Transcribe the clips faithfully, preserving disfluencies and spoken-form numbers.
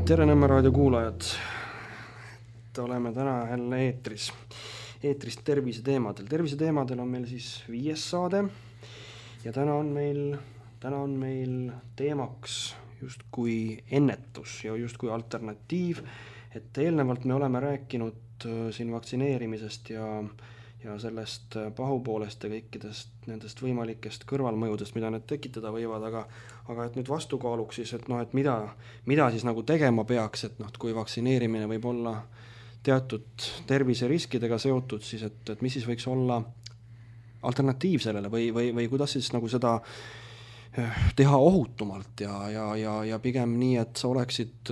Tere Nõmme raadio kuulajad, et oleme täna jälle eetris, eetris tervise teemadel. Tervise teemadel on meil siis viies saade ja täna on meil, täna on meil teemaks justkui ennetus ja justkui alternatiiv, et eelnevalt me oleme rääkinud siin vaktsineerimisest ja, ja sellest pahupoolest ja kõikidest nendest võimalikest kõrvalmõjudest, mida need tekitada võivad, aga, aga et nüüd vastukaaluks siis, et, no, et mida, mida siis nagu tegema peaks, et, no, et kui vaktsineerimine võib olla teatud terviseriskidega seotud, siis et, et mis siis võiks olla alternatiiv sellele või, või, või kuidas siis nagu seda teha ohutumalt ja, ja, ja, ja pigem nii, et sa oleksid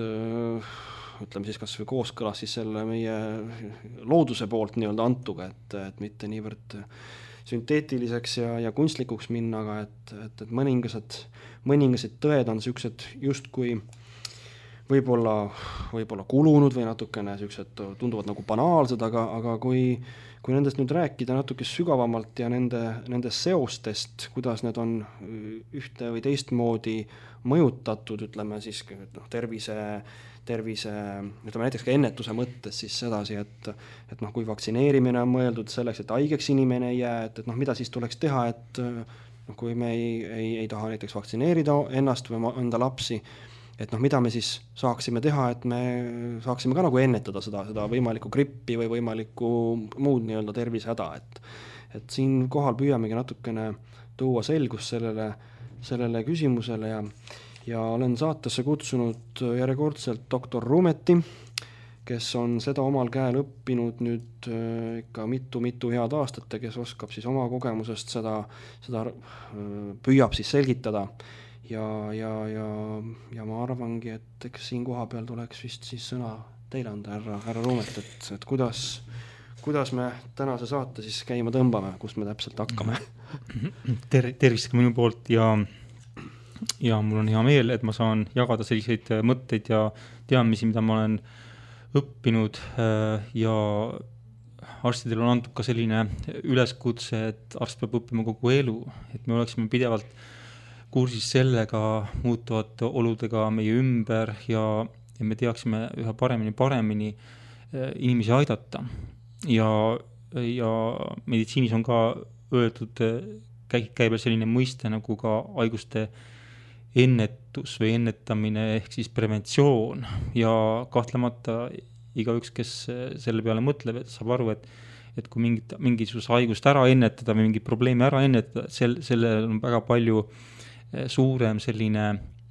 ütleme siis kas või kooskõlas siis selle meie looduse poolt nii-öelda antuga, et, et mitte niivõrd sünteetiliseks ja, ja kunstlikuks minna, aga et, et, et mõningased, mõningased tõed on sellised justkui võib-olla, võib-olla kulunud või natukene sellised tunduvad nagu banaalsed, aga, aga kui, kui nendest nüüd rääkida natuke sügavamalt ja nende, nendest seostest, kuidas need on ühte või teistmoodi mõjutatud, ütleme siis no, tervise tervise, ütleme näiteks ka ennetuse mõttes siis sedasi, et, et noh, kui vaktsineerimine on mõeldud selleks, et haigeks inimene ei jää, et, et noh, mida siis tuleks teha, et noh, kui me ei, ei, ei taha näiteks vaktsineerida ennast või enda lapsi, et noh, mida me siis saaksime teha, et me saaksime ka nagu ennetada seda, seda võimalikku grippi või võimalikku muud nii-öelda tervisehäda, et, et siin kohal püüamegi natukene tuua selgust sellele, sellele küsimusele ja ja olen saatesse kutsunud järjekordselt doktor Rumeti, kes on seda omal käel õppinud nüüd ikka mitu-mitu head aastat ja kes oskab siis oma kogemusest seda, seda püüab siis selgitada ja, ja, ja, ja ma arvangi, et eks siin koha peal tuleks vist siis sõna teile anda, härra, härra Rumet, et, et kuidas, kuidas me tänase saate siis käima tõmbame, kust me täpselt hakkame. Ter- tervist ka minu poolt ja ja mul on hea meel, et ma saan jagada selliseid mõtteid ja teadmisi, mida ma olen õppinud ja arstidel on antud ka selline üleskutse, et arst peab õppima kogu elu, et me oleksime pidevalt kursis sellega muutuvate oludega meie ümber ja, ja me teaksime üha paremini paremini inimesi aidata ja, ja meditsiinis on ka öeldud, käib selline mõiste nagu ka haiguste ennetus või ennetamine ehk siis preventsioon ja kahtlemata igaüks, kes selle peale mõtleb, et saab aru, et, et kui mingit, mingisugust haigust ära ennetada või mingit probleemi ära ennetada, sel, sellel on väga palju suurem selline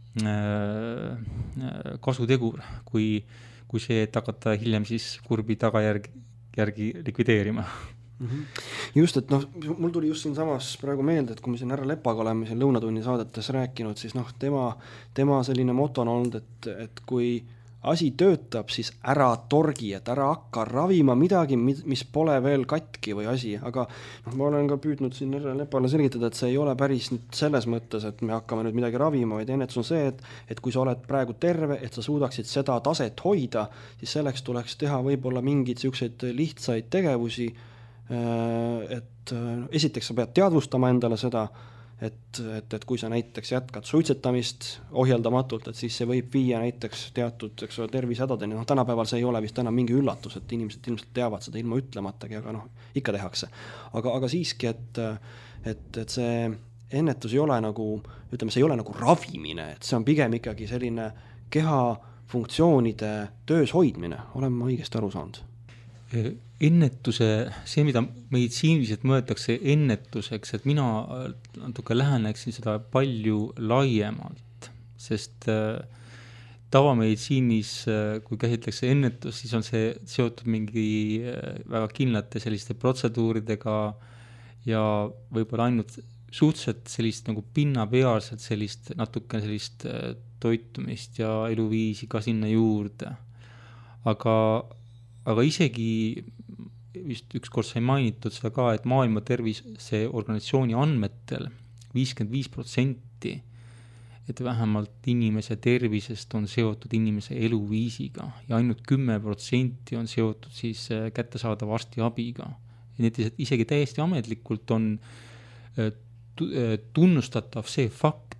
äh, kasutegur kui, kui see, et hakata hiljem siis kurbi tagajärgi järgi likvideerima. Just, et noh, mul tuli just siin samas praegu meelde, et kui me siin härra Lepaga oleme siin lõunatunni saadetes rääkinud, siis noh, tema, tema selline moto on olnud, et, et kui asi töötab, siis ära torgi, et ära hakka ravima midagi, mis pole veel katki või asi, aga noh, ma olen ka püüdnud siin härra Lepale selgitada, et see ei ole päris nüüd selles mõttes, et me hakkame nüüd midagi ravima, vaid ennetus on see, et, et kui sa oled praegu terve, et sa suudaksid seda taset hoida, siis selleks tuleks teha võib-olla mingeid selliseid lihtsaid tegevusi, et esiteks sa pead teadvustama endale seda, et, et, et kui sa näiteks jätkad suitsetamist ohjeldamatult, et siis see võib viia näiteks teatud eks ole, tervisehädadeni. No, tänapäeval see ei ole vist enam mingi üllatus, et inimesed ilmselt teavad seda ilma ütlematagi, aga noh, ikka tehakse. Aga, aga siiski, et, et, et see ennetus ei ole nagu, ütleme, see ei ole nagu ravimine, et see on pigem ikkagi selline keha funktsioonide töös hoidmine. Olen ma õigesti aru saanud? Ennetuse, see, mida meditsiiniliselt mõeldakse ennetuseks, et mina natuke läheneksin seda palju laiemalt, sest tavameditsiinis, kui käsitletakse ennetus, siis on see seotud mingi väga kindlate selliste protseduuridega ja võib-olla ainult suhteliselt sellist nagu pinnapealselt sellist natuke sellist toitumist ja eluviisi ka sinna juurde. Aga Aga isegi vist ükskord sai mainitud seda ka, et maailma terviseorganisatsiooni andmetel viiskümmend viis protsenti, et vähemalt inimese tervisest on seotud inimese eluviisiga ja ainult kümme protsenti on seotud siis kättesaadava arstiabiga. Ja need isegi täiesti ametlikult on tunnustatav see fakt,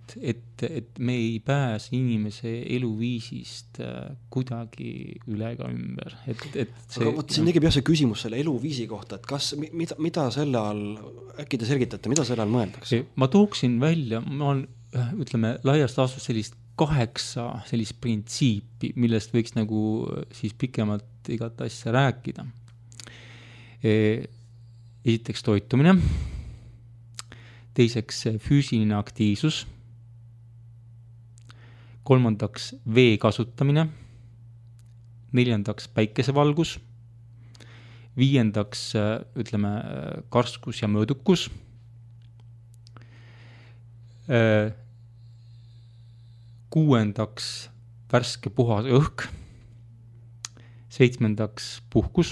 et, et me ei pääse inimese eluviisist kuidagi üle ega ümber. Et, et see, aga võt, siin tegib jah see küsimus selle eluviisi kohta, et kas, mida, mida selle all, äkki te selgitate, mida selle all mõeldakse? Ma tooksin välja, ma olen, ütleme, laiast laastus sellist kaheksa sellist printsiipi, millest võiks nagu siis pikemalt igat asja rääkida. Esiteks toitumine, teiseks füüsiline aktiivsus, kolmandaks vee kasutamine, neljandaks päikesevalgus, viiendaks ütleme karskus ja mõõdukus, kuuendaks värske puhas õhk, seitsmendaks puhkus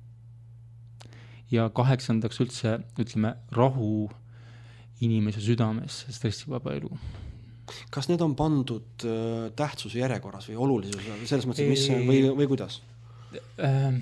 ja kaheksandaks üldse, ütleme, rahu inimese südames, stressivaba elu. Kas need on pandud äh, tähtsuse järjekorras või olulisuse, selles mõttes, mis see, või, või kuidas? Ähm,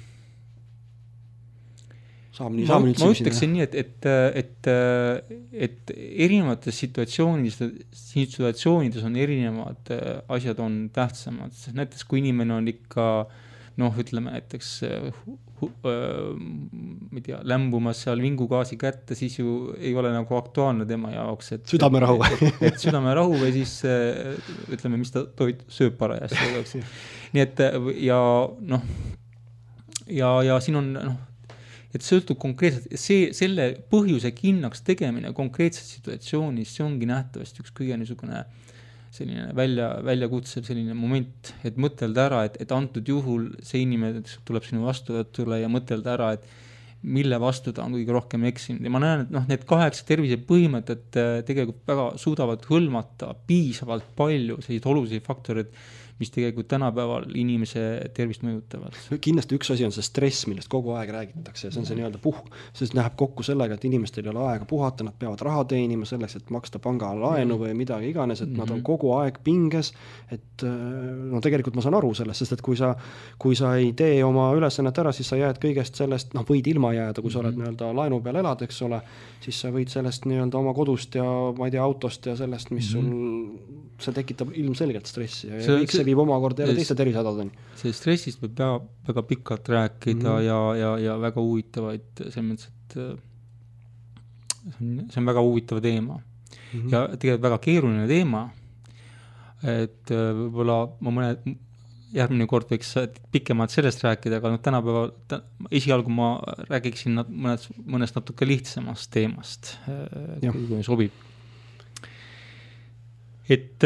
saab nii, ma, saab nüüd ma ütleksin nii, et, et, et, et erinevates situatsioonides, situatsioonides on erinevad asjad on tähtsamad. Näiteks kui inimene on ikka, noh, ütleme näiteks hu, hu, ma ei tea, lämbumas seal vingugaasi kätte, siis ju ei ole nagu aktuaalne tema jaoks. Et, südamerahu. et, et südamerahu või siis ütleme, mis ta toit sööb parajasti. Nii et ja noh, ja, ja siin on noh, et sõltub konkreetselt, see, selle põhjuse kinnaks tegemine konkreetses situatsioonis, see ongi nähtavasti üks kõige niisugune selline välja, väljakutsev selline moment, et mõtelda ära, et, et antud juhul see inimene tuleb sinu vastuvõtule ja mõtelda ära, et mille vastu ta on kõige rohkem eksinud. Ja ma näen, et noh, need kaheksa tervise põhimõtted tegelikult väga suudavad hõlmata piisavalt palju sellised olulisi faktorid, mis tegelikult tänapäeval inimese tervist mõjutavad. Kindlasti üks asi on see stress, millest kogu aeg räägitakse. See on see nii-öelda puh, sest läheb kokku sellega, et inimestel ei ole aega puhata, nad peavad raha teenima selleks, et maksta panga laenu või midagi iganes, et mm-hmm. nad on kogu aeg pinges, et no tegelikult ma saan aru sellest, sest et kui sa, kui sa ei tee oma ülesannet ära, siis sa jääd kõigest sellest, noh võid ilma jääda, kui sa oled mm-hmm. nii-öelda laenu peal elad, eks ole, siis sa võid sellest nii-öelda oma kodust ja ma ei tea, autost ja sellest, mis mm-hmm. sul, see tekitab ilmselgelt stressi ja see, kõik see viib omakorda jälle teiste tervisehädadeni. See stressist võib väga, väga pikalt rääkida mm-hmm. ja, ja, ja väga huvitavaid, selles mõttes, et see on, see on väga huvitav teema. Mm-hmm. Ja tegelikult väga keeruline teema, et võib-olla ma mõne järgmine kord võiks pikemalt sellest rääkida, aga no tänapäeval, esialgu ma räägiksin mõned, mõnest natuke lihtsamast teemast, kui sobib. Et,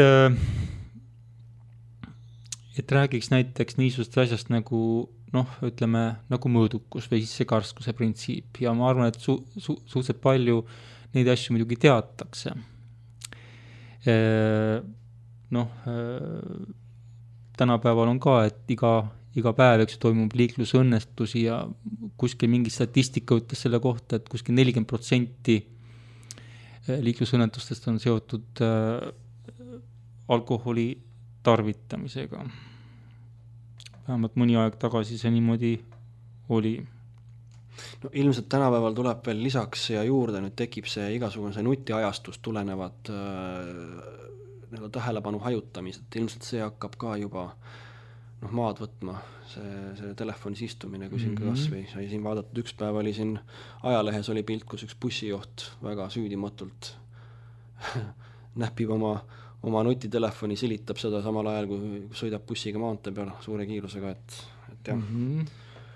et räägiks näiteks niisugust asjast nagu, noh, ütleme, nagu mõõdukus või siis see karskuse printsiip. Ja ma arvan, et su, su, suhteliselt palju neid asju muidugi teatakse. E, noh, tänapäeval on ka, et iga, iga päev eks toimub liiklusõnnestusi ja kuskil mingi statistika ütles selle kohta, et kuskil nelikümmend protsenti liiklusõnnetustest on seotud alkoholi tarvitamisega. Vähemalt mõni aeg tagasi see niimoodi oli. No, ilmselt tänapäeval tuleb veel lisaks ja juurde, nüüd tekib see igasugune see nutiajastust tulenevad äh, tähelepanu hajutamised. Ilmselt see hakkab ka juba noh, maad võtma, see, see telefonis istumine, kui siin mm-hmm. kas või sai siin vaadatud, üks päev oli siin ajalehes oli pilt, kus üks bussijoht väga süüdimatult näpib oma oma nutitelefoni, silitab seda samal ajal, kui sõidab bussiga maantee peal suure kiirusega, et, et jah. Mm-hmm.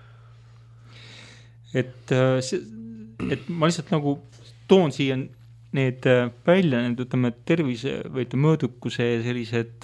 Et, et ma lihtsalt nagu toon siia need välja, need ütleme tervise või mõõdukuse sellised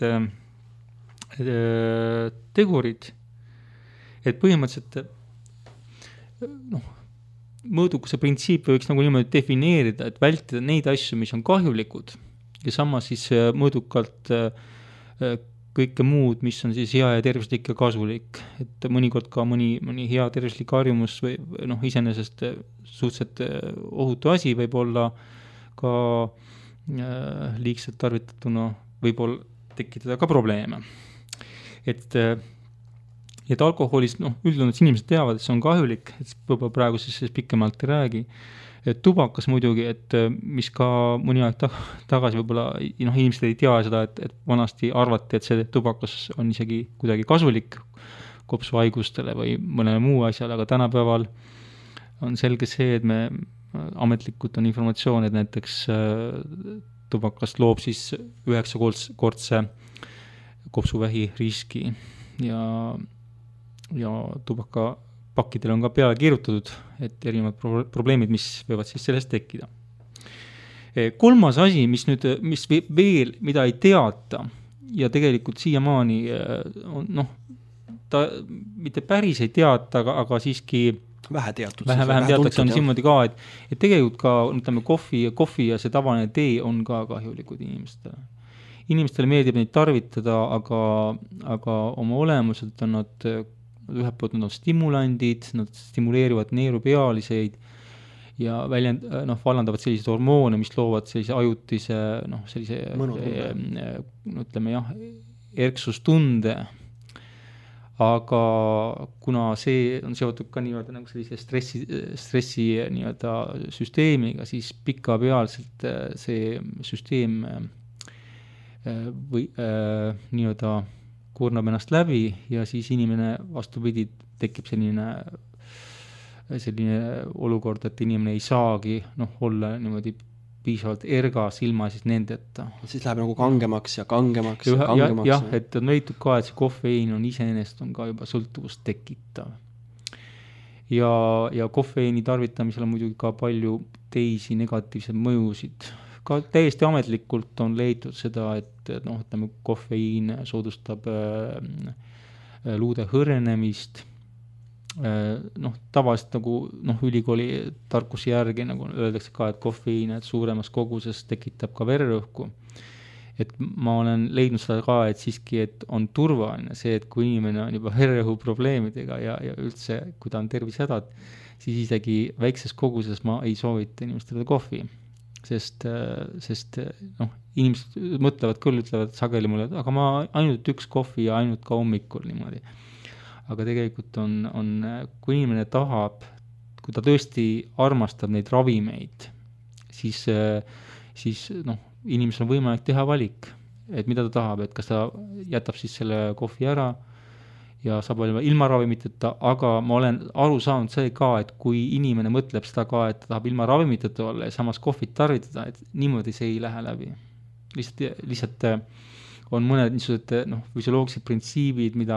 tegurid, et põhimõtteliselt noh, mõõdukuse printsiip võiks nagu niimoodi defineerida, et vältida neid asju, mis on kahjulikud, ja sama siis mõõdukalt kõike muud, mis on siis hea ja tervislik ja kasulik. Et mõnikord ka mõni, mõni hea tervislik harjumus või noh, iseenesest suhteliselt ohutu asi võib olla ka liigselt tarvitatuna võib-olla tekitada ka probleeme. Et, et alkoholist, noh, üldjuhul inimesed teavad, et see on kahjulik, et võib-olla praegu siis pikemalt ei räägi. et tubakas muidugi, et mis ka mõni aeg tagasi võib-olla, noh, inimesed ei tea seda, et, et vanasti arvati, et see tubakas on isegi kuidagi kasulik kopsuhaigustele või mõnele muu asjale, aga tänapäeval on selge see, et me ametlikult on informatsioon, et näiteks tubakas loob siis üheksakordse kopsuvähi riski ja, ja tubaka pakkidel on ka peale kirjutatud, et erinevad pro- probleemid, mis võivad siis sellest tekkida. Kolmas asi, mis nüüd, mis veel, mida ei teata ja tegelikult siiamaani on, noh, ta mitte päris ei teata, aga, aga siiski vähe teatud. Vähe, vähem teatakse on niimoodi ka, et, et tegelikult ka, ütleme, kohvi, kohvi ja see tavaline tee on ka kahjulikud inimestele. Inimestele meeldib neid tarvitada, aga, aga oma olemuselt on nad ühelt poolt nad on stimulandid, nad stimuleerivad neerupealiseid ja väljend, noh, vallandavad selliseid hormoone, mis loovad sellise ajutise, noh, sellise, ütleme jah, erksustunde. Aga kuna see on seotud ka nii-öelda nagu sellise stressi, stressi nii-öelda süsteemiga, siis pikapealselt see süsteem või nii-öelda kurnab ennast läbi ja siis inimene vastupidi tekib selline, selline olukord, et inimene ei saagi noh, olla niimoodi piisavalt ergas ilma siis nendeta. Siis läheb nagu kangemaks ja kangemaks ja, ja kangemaks. Jah, ja, et on leitud ka, et see kofeiin on iseenesest on ka juba sõltuvust tekitav. Ja, ja kofeiini tarvitamisel on muidugi ka palju teisi negatiivseid mõjusid. Ka täiesti ametlikult on leitud seda, et noh, ütleme, kofeiin soodustab äh, luude hõrenemist. Äh, noh, tavaliselt nagu noh, ülikooli tarkusi järgi nagu öeldakse ka, et kofeiin et suuremas koguses tekitab ka vererõhku. Et ma olen leidnud seda ka, et siiski et on turvaline see, et kui inimene on juba vererõhu probleemidega ja, ja üldse, kui ta on tervisehädad, siis isegi väikses koguses ma ei soovita inimestele kohvi. Sest, sest noh, inimesed mõtlevad küll, ütlevad sageli mulle, aga ma ainult üks kohvi ja ainult ka hommikul niimoodi. Aga tegelikult on, on, kui inimene tahab, kui ta tõesti armastab neid ravimeid, siis, siis noh, inimesel on võimalik teha valik, et mida ta tahab, et kas ta jätab siis selle kohvi ära ja saab olema ilma ravimiteta, aga ma olen aru saanud see ka, et kui inimene mõtleb seda ka, et ta tahab ilma ravimiteta olla ja samas kohvit tarvitada, et niimoodi see ei lähe läbi. Lihtsalt, lihtsalt on mõned niisugused noh, füsioloogilised printsiibid, mida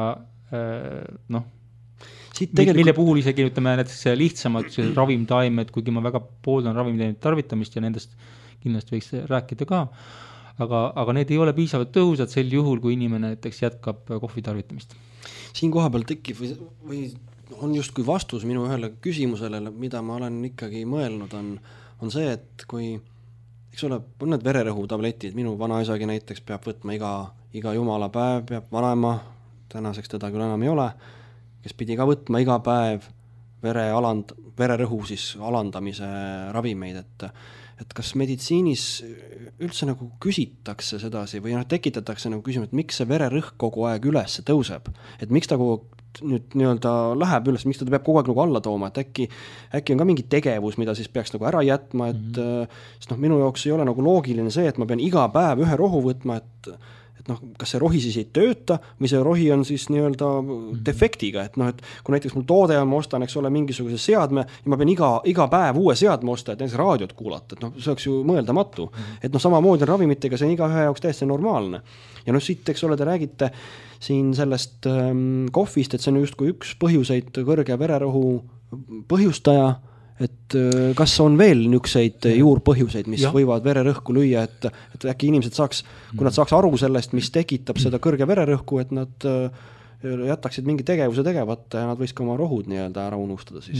noh, tegelikult... mille puhul isegi ütleme näiteks lihtsamad ravimtaimed, kuigi ma väga pooldan ravimtaimed tarvitamist ja nendest kindlasti võiks rääkida ka, aga, aga need ei ole piisavalt tõhusad sel juhul, kui inimene näiteks jätkab kohvi tarvitamist. Siin koha peal tekib või, või on justkui vastus minu ühele küsimusele, mida ma olen ikkagi mõelnud, on, on see, et kui, eks ole, on need vererõhutabletid, minu vanaisagi näiteks peab võtma iga, iga jumala päev, peab vanaema, tänaseks teda küll enam ei ole, kes pidi ka võtma iga päev vere aland, vererõhu siis alandamise ravimeid, et et kas meditsiinis üldse nagu küsitakse sedasi või noh, tekitatakse nagu küsimus, et miks see vererõhk kogu aeg üles tõuseb, et miks ta kogu nüüd nii-öelda läheb üles, miks ta peab kogu aeg nagu alla tooma, et äkki, äkki on ka mingi tegevus, mida siis peaks nagu ära jätma, et mm-hmm. sest noh, minu jaoks ei ole nagu loogiline see, et ma pean iga päev ühe rohu võtma, et et noh, kas see rohi siis ei tööta või see rohi on siis nii-öelda defektiga, et noh, et kui näiteks mul toode on, ma ostan, eks ole, mingisuguse seadme ja ma pean iga, iga päev uue seadme osta, et näiteks raadiot kuulata, et noh, see oleks ju mõeldamatu. Et noh, samamoodi ravimitega see on iga ühe jaoks täiesti normaalne. Ja noh, siit, eks ole, te räägite siin sellest ähm, kohvist, et see on justkui üks põhjuseid kõrge vererõhu põhjustaja, et kas on veel niisuguseid juurpõhjuseid, mis ja. võivad vererõhku lüüa, et, et äkki inimesed saaks, kui nad saaks aru sellest, mis tekitab seda kõrge vererõhku, et nad jätaksid mingi tegevuse tegevata ja nad võiks ka oma rohud nii-öelda ära unustada siis.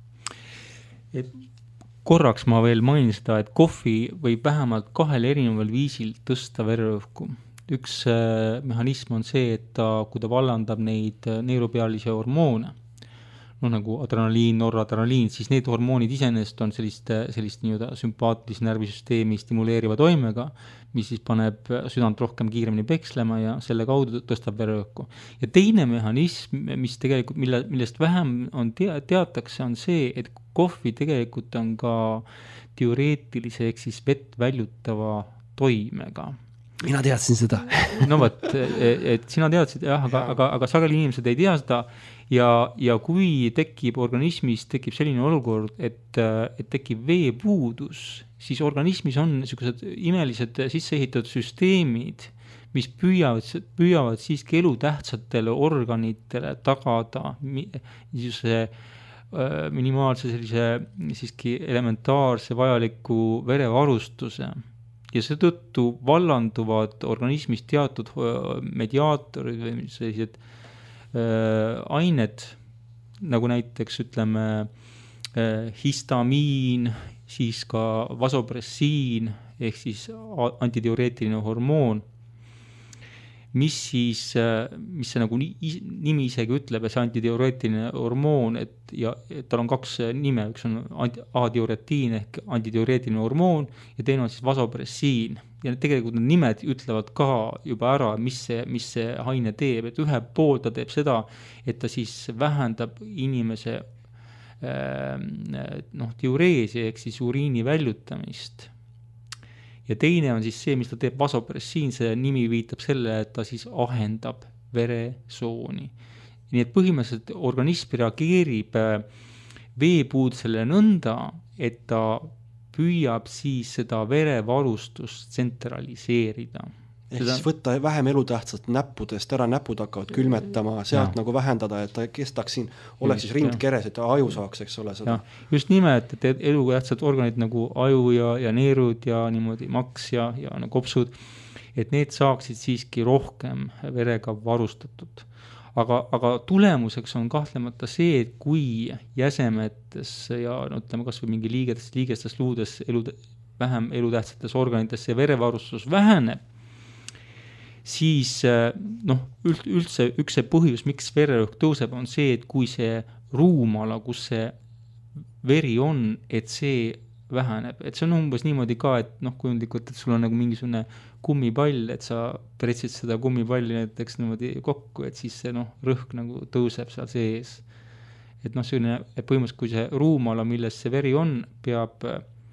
Et korraks ma veel mainin seda, et kohvi võib vähemalt kahel erineval viisil tõsta vererõhku. Üks mehhanism on see, et ta, kui ta vallandab neid neerupealisi hormoone, noh nagu adrenaliin, noradrenaliin, siis need hormoonid iseenesest on sellist, sellist nii-öelda sümpaatilist närvisüsteemi stimuleeriva toimega, mis siis paneb südant rohkem kiiremini pekslema ja selle kaudu tõstab vererõhku. Ja teine mehhanism, mis tegelikult, mille, millest vähem on te, teatakse, on see, et kohvi tegelikult on ka teoreetilise ehk siis vett väljutava toimega. Mina teadsin seda. No võt, et sina teadsid, jah, aga, aga, aga sageli inimesed ei tea seda ja, ja kui tekib organismis, tekib selline olukord, et, et tekib veepuudus, siis organismis on niisugused imelised sisseehitatud süsteemid, mis püüavad, püüavad siiski elutähtsatele organitele tagada niisuguse minimaalse sellise siiski elementaarse vajaliku verevarustuse. Ja seetõttu vallanduvad organismis teatud mediaatorid või sellised äh, ained, nagu näiteks ütleme äh, histamiin, siis ka vasopressiin ehk siis antiteoreetiline hormoon, mis siis, mis see nagu nimi isegi ütleb, see antiteoreetiline hormoon, et ja et tal on kaks nime, üks on adioretiin ehk antiteoreetiline hormoon ja teine on siis vasopressiin. Ja tegelikult need nimed ütlevad ka juba ära, mis see, mis see aine teeb, et ühe pool ta teeb seda, et ta siis vähendab inimese noh, diureesi ehk siis uriini väljutamist. Ja teine on siis see, mis ta teeb vasopressiin, see nimi viitab selle, et ta siis ahendab veresooni. Nii et põhimõtteliselt organism reageerib veepuudusele nõnda, et ta püüab siis seda verevarustust tsentraliseerida. Ehk siis võtta vähem elutähtsat näppudest ära, näpud hakkavad külmetama, sealt ja. Nagu vähendada, et ta kestaks siin, oleks just, siis rind keres, et aju saaks, eks ole seda. Ja. Just nimelt, et elutähtsad organid nagu aju ja, ja neerud ja niimoodi maks ja, ja no, kopsud, et need saaksid siiski rohkem verega varustatud. Aga, aga tulemuseks on kahtlemata see, et kui jäsemetes ja no, ütleme kas või mingi liigetes, liigestes luudes elu, vähem elutähtsates organites see verevarustus väheneb, siis noh, üldse üks see põhjus, miks vererõhk tõuseb, on see, et kui see ruumala, kus see veri on, et see väheneb. Et see on umbes niimoodi ka, et noh, kujundlikult, et sul on nagu mingisugune kummipall, et sa pretsid seda kummipalli näiteks niimoodi kokku, et siis see noh, rõhk nagu tõuseb seal sees. Et noh, selline, et põhimõtteliselt kui see ruumala, milles see veri on, peab,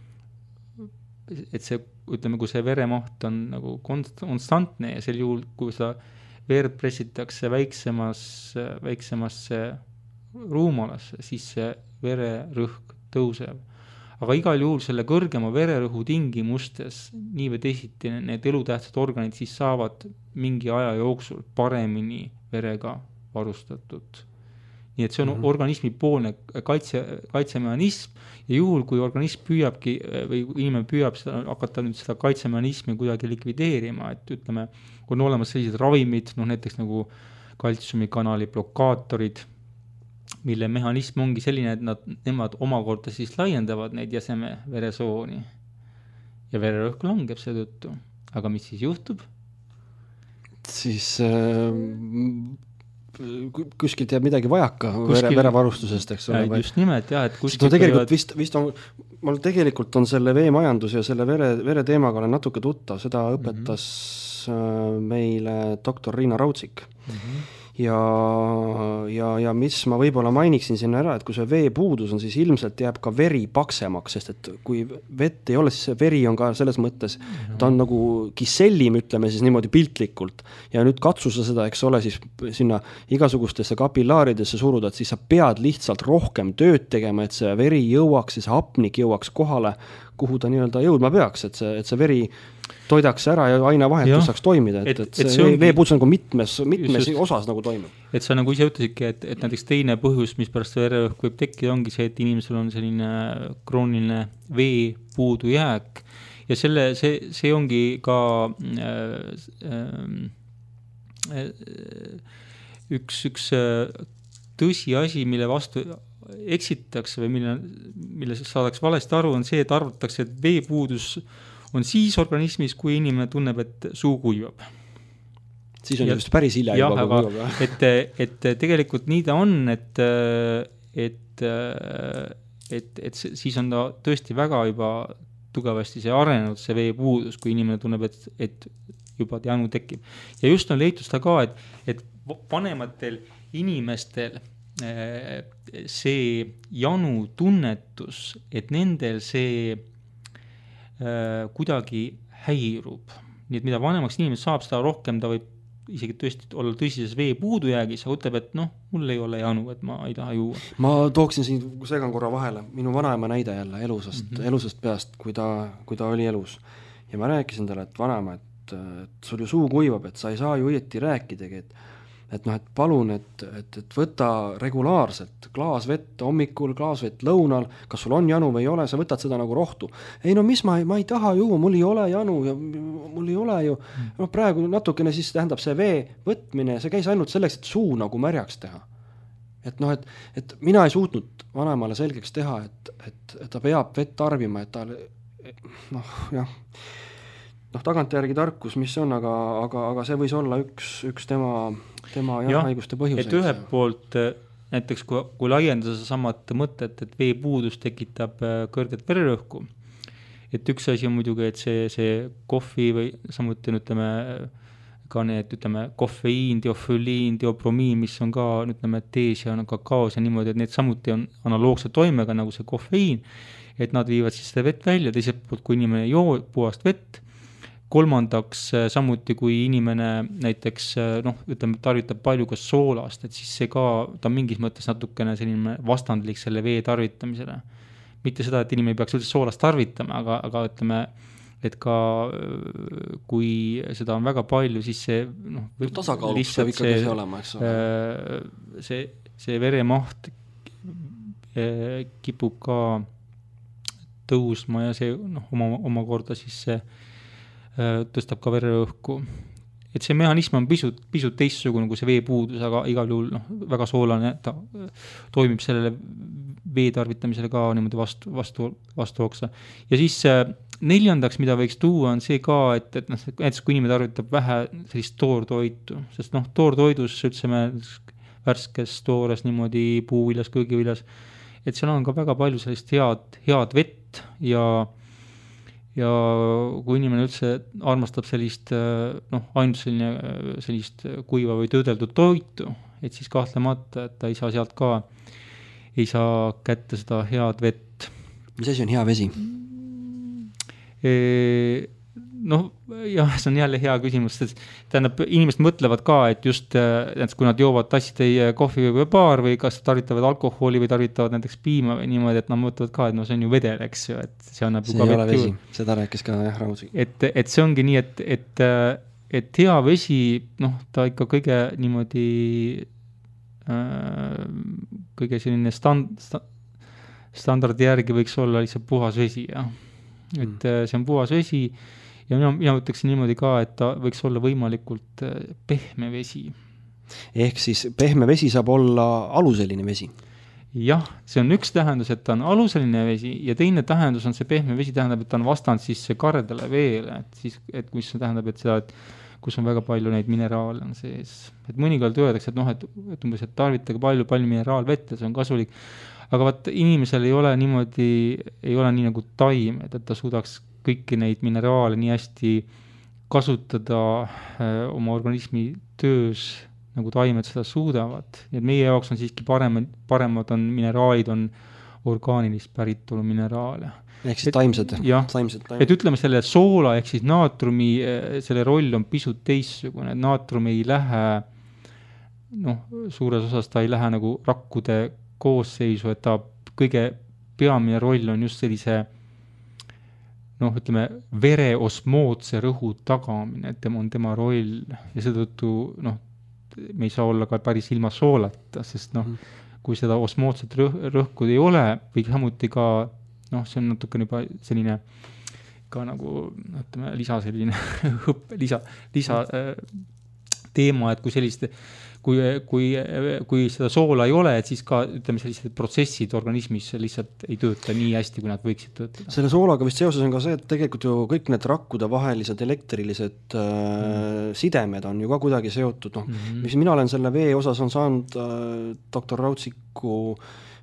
et see ütleme, kui see veremaht on nagu konstantne ja sel juhul, kui sa verd pressitakse väiksemas, väiksemasse ruumalasse, siis see vererõhk tõuseb. Aga igal juhul selle kõrgema vererõhu tingimustes nii või teisiti need elutähtsad organid siis saavad mingi aja jooksul paremini verega varustatud. Nii et see on mm-hmm. organismi poolne kaitse, kaitsemehhanism ja juhul, kui organism püüabki või inimene püüab seda, hakata nüüd seda kaitsemehhanismi kuidagi likvideerima, et ütleme, on olemas sellised ravimid, noh näiteks nagu kaltsiumikanali blokaatorid, mille mehhanism ongi selline, et nad, nemad omakorda siis laiendavad neid jäseme veresooni ja vererõhk langeb seetõttu. Aga mis siis juhtub? Siis äh, kuskilt jääb midagi vajaka Kuskil... vere, verevarustusest, eks ole. Just nimelt, jah, et kuskilt no, tegelikult võivad... vist, vist on, mul tegelikult on selle veemajandus ja selle vere, vere teemaga olen natuke tuttav, seda õpetas mm-hmm. meile doktor Riina Raudsik. Mm-hmm. Ja, ja, ja mis ma võib-olla mainiksin sinna ära, et kui see veepuudus on, siis ilmselt jääb ka veri paksemaks, sest et kui vett ei ole, siis see veri on ka selles mõttes, ta on nagu kisellim, ütleme siis niimoodi piltlikult. Ja nüüd katsu sa seda, eks ole, siis sinna igasugustesse kapillaaridesse suruda, et siis sa pead lihtsalt rohkem tööd tegema, et see veri jõuaks ja see hapnik jõuaks kohale, kuhu ta nii-öelda jõudma peaks, et see, et see veri toidaks ära ja ainevahetus saaks toimida, et, et, et see ongi, veepuudus on nagu mitmes, mitmes just, osas nagu toimub. Et sa nagu ise ütlesidki, et, et näiteks teine põhjus, mis pärast vererõhk võib tekkida, ongi see, et inimesel on selline krooniline vee puudujääk ja selle, see, see ongi ka äh, äh, üks, üks tõsiasi, mille vastu eksitakse või mille, mille saadaks valesti aru, on see, et arvatakse, et veepuudus on siis organismis, kui inimene tunneb, et suu kuivab. Siis on ja, just päris hilja jah, juba. Aga, et, et tegelikult nii ta on, et, et, et, et siis on ta tõesti väga juba tugevasti see arenenud, see veepuudus, kui inimene tunneb, et, et juba janu tekib. Ja just on leitud seda ka, et, et vanematel inimestel see janu tunnetus, et nendel see äh, kuidagi häirub. Nii et mida vanemaks inimene saab, seda rohkem ta võib isegi tõesti olla tõsises vee puudujäägis, aga ütleb, et noh, mul ei ole janu, et ma ei taha juua. Ma tooksin siin segan korra vahele. Minu vanaema näide jälle elusast, mm-hmm. elusast peast, kui ta, kui ta oli elus. Ja ma rääkisin talle, et vanaema, et, et sul ju suu kuivab, et sa ei saa ju õieti rääkidagi, et et noh, et palun, et, et, et võta regulaarselt klaas vett hommikul, klaas vett lõunal, kas sul on janu või ei ole, sa võtad seda nagu rohtu. Ei no mis, ma ei, ma ei taha juua, mul ei ole janu ja mul ei ole ju, noh praegu natukene siis tähendab see vee võtmine, see käis ainult selleks, et suu nagu märjaks teha. Et noh, et, et mina ei suutnud vanemale selgeks teha, et, et, et ta peab vett tarbima, et ta noh, jah, noh tagantjärgi tarkus, mis on, aga, aga, aga see võis olla üks, üks tema tema ja, haiguste põhjuseid. Et ühelt poolt näiteks kui, kui laiendada samat mõtet, et veepuudus tekitab kõrget vererõhku, et üks asi on muidugi, et see, see kohvi või samuti ütleme, ka need ütleme, kofeiin, diofülliin, diopromiin, mis on ka ütleme, tees ja kakaos ja niimoodi, et need samuti on analoogse toimega nagu see kofeiin, et nad viivad siis seda vett välja, teiselt poolt kui inimene joo puhast vett. Kolmandaks samuti, kui inimene näiteks noh, ütleme, tarvitab palju ka soolast, et siis see ka, ta mingis mõttes natukene selline vastandlik selle vee tarvitamisele. Mitte seda, et inimene peaks üldse soolast tarvitama, aga, aga ütleme, et ka kui seda on väga palju, siis see noh, tasakaaluks peab ikkagi see olema, eks ole. See, see veremaht kipub ka tõusma ja see noh, oma, oma korda siis see tõstab ka vererõhku. Et see mehhanism on pisut, pisut teistsugune kui see veepuudus, aga igal juhul noh, väga soolane, ta toimib sellele vee tarvitamisele ka niimoodi vastu, vastu, vastu oksa. Ja siis neljandaks, mida võiks tuua, on see ka, et, et noh, näiteks kui inimene tarvitab vähe sellist toortoitu, sest noh, toortoidus ütleme värskes, toores niimoodi puuviljas, köögiviljas, et seal on ka väga palju sellist head, head vett ja ja kui inimene üldse armastab sellist, noh, ainult selline, sellist kuiva või töödeldud toitu, et siis kahtlemata, et ta ei saa sealt ka, ei saa kätte seda head vett. Mis asi on hea vesi? E, noh, jah, see on jälle hea küsimus, sest tähendab, inimesed mõtlevad ka, et just näiteks, kui nad joovad tassitei kohvi või baar või kas tarvitavad alkoholi või tarvitavad näiteks piima või niimoodi, et nad mõtlevad ka, et no see on ju vedel, eks ju, et see annab see ei ole vesi, seda rääkis ka jah Raudsi. Et, et see ongi nii, et, et, et hea vesi, noh, ta ikka kõige niimoodi äh, kõige selline stand, sta, standardi järgi võiks olla lihtsalt puhas vesi, jah. Et mm. see on puhas vesi ja mina, mina ütleksin niimoodi ka, et ta võiks olla võimalikult pehme vesi. Ehk siis pehme vesi saab olla aluseline vesi? Jah, see on üks tähendus, et ta on aluseline vesi ja teine tähendus on see pehme vesi, tähendab, et ta on vastand siis karedale veele, et siis, et mis tähendab, et seda, et kus on väga palju neid mineraale on sees. Et mõnikord öeldakse, et noh, et, et umbes, et tarvitage palju, palju mineraalvette, see on kasulik. Aga vaat inimesel ei ole niimoodi, ei ole nii nagu taim, et, et ta suudaks kõiki neid mineraale nii hästi kasutada äh, oma organismi töös, nagu taimed seda suudavad. Ja meie jaoks on siiski paremad, paremad on mineraalid, on orgaanilist päritolu mineraale. Ehk siis taimsed. Jah, taimsed, taimsed. Et ütleme selle soola, ehk siis naatrumi, selle roll on pisut teistsugune. Naatrum ei lähe, noh, suures osas ta ei lähe nagu rakkude koosseisu, et ta kõige peamine roll on just sellise noh, ütleme, vere osmootse rõhu tagamine, et tema on tema roll ja seetõttu, noh, me ei saa olla ka päris ilma soolata, sest noh, mm. kui seda osmootset rõh, rõhkud ei ole, või samuti ka, noh, see on natuke juba selline ka nagu, ütleme, lisa selline lisa, lisa mm. teema, et kui selliste Kui, kui, kui seda soola ei ole, et siis ka ütleme, sellised protsessid organismis lihtsalt ei tööta nii hästi, kui nad võiksid töötada. Selle soolaga vist seoses on ka see, et tegelikult ju kõik need rakkude vahelised elektrilised äh, mm. sidemed on ju ka kuidagi seotud, noh, mm-hmm. mis mina olen selle vee osas on saanud äh, doktor Rautsiku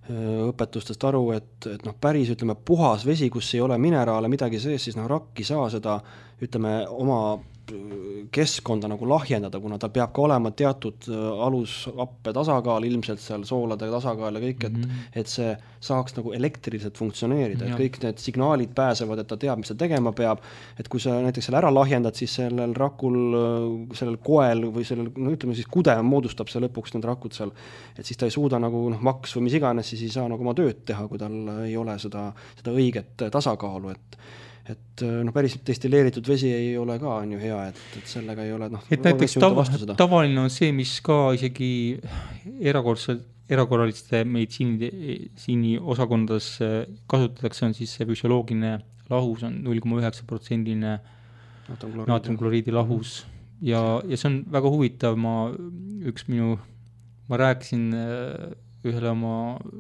õpetustest aru, et, et noh, päris ütleme puhas vesi, kus ei ole mineraale midagi sees, siis noh, rakk ei saa seda ütleme oma keskkonda nagu lahjendada, kuna tal peab ka olema teatud alushappe tasakaal, ilmselt seal soolade tasakaal ja kõik, et, mm-hmm. et see saaks nagu elektriliselt funktsioneerida, et kõik need signaalid pääsevad, et ta teab, mis ta tegema peab, et kui sa näiteks selle ära lahjendad, siis sellel rakul, sellel koel või sellel, no ütleme siis kude moodustab see lõpuks need rakud seal, et siis ta ei suuda nagu noh, maks või mis iganes, siis ei saa nagu oma tööd teha, kui tal ei ole seda, seda õiget tasakaalu, et et noh, päris destilleeritud vesi ei ole ka on ju hea, et, et sellega ei ole noh, et näiteks tav, tavaline on see, mis ka isegi erakordselt, erakorraliste meditsiini osakondades kasutatakse, on siis see füsioloogiline lahus on null koma üheksa protsendine naatriumkloriidi lahus ja, ja see on väga huvitav, ma üks minu, ma rääkisin ühele oma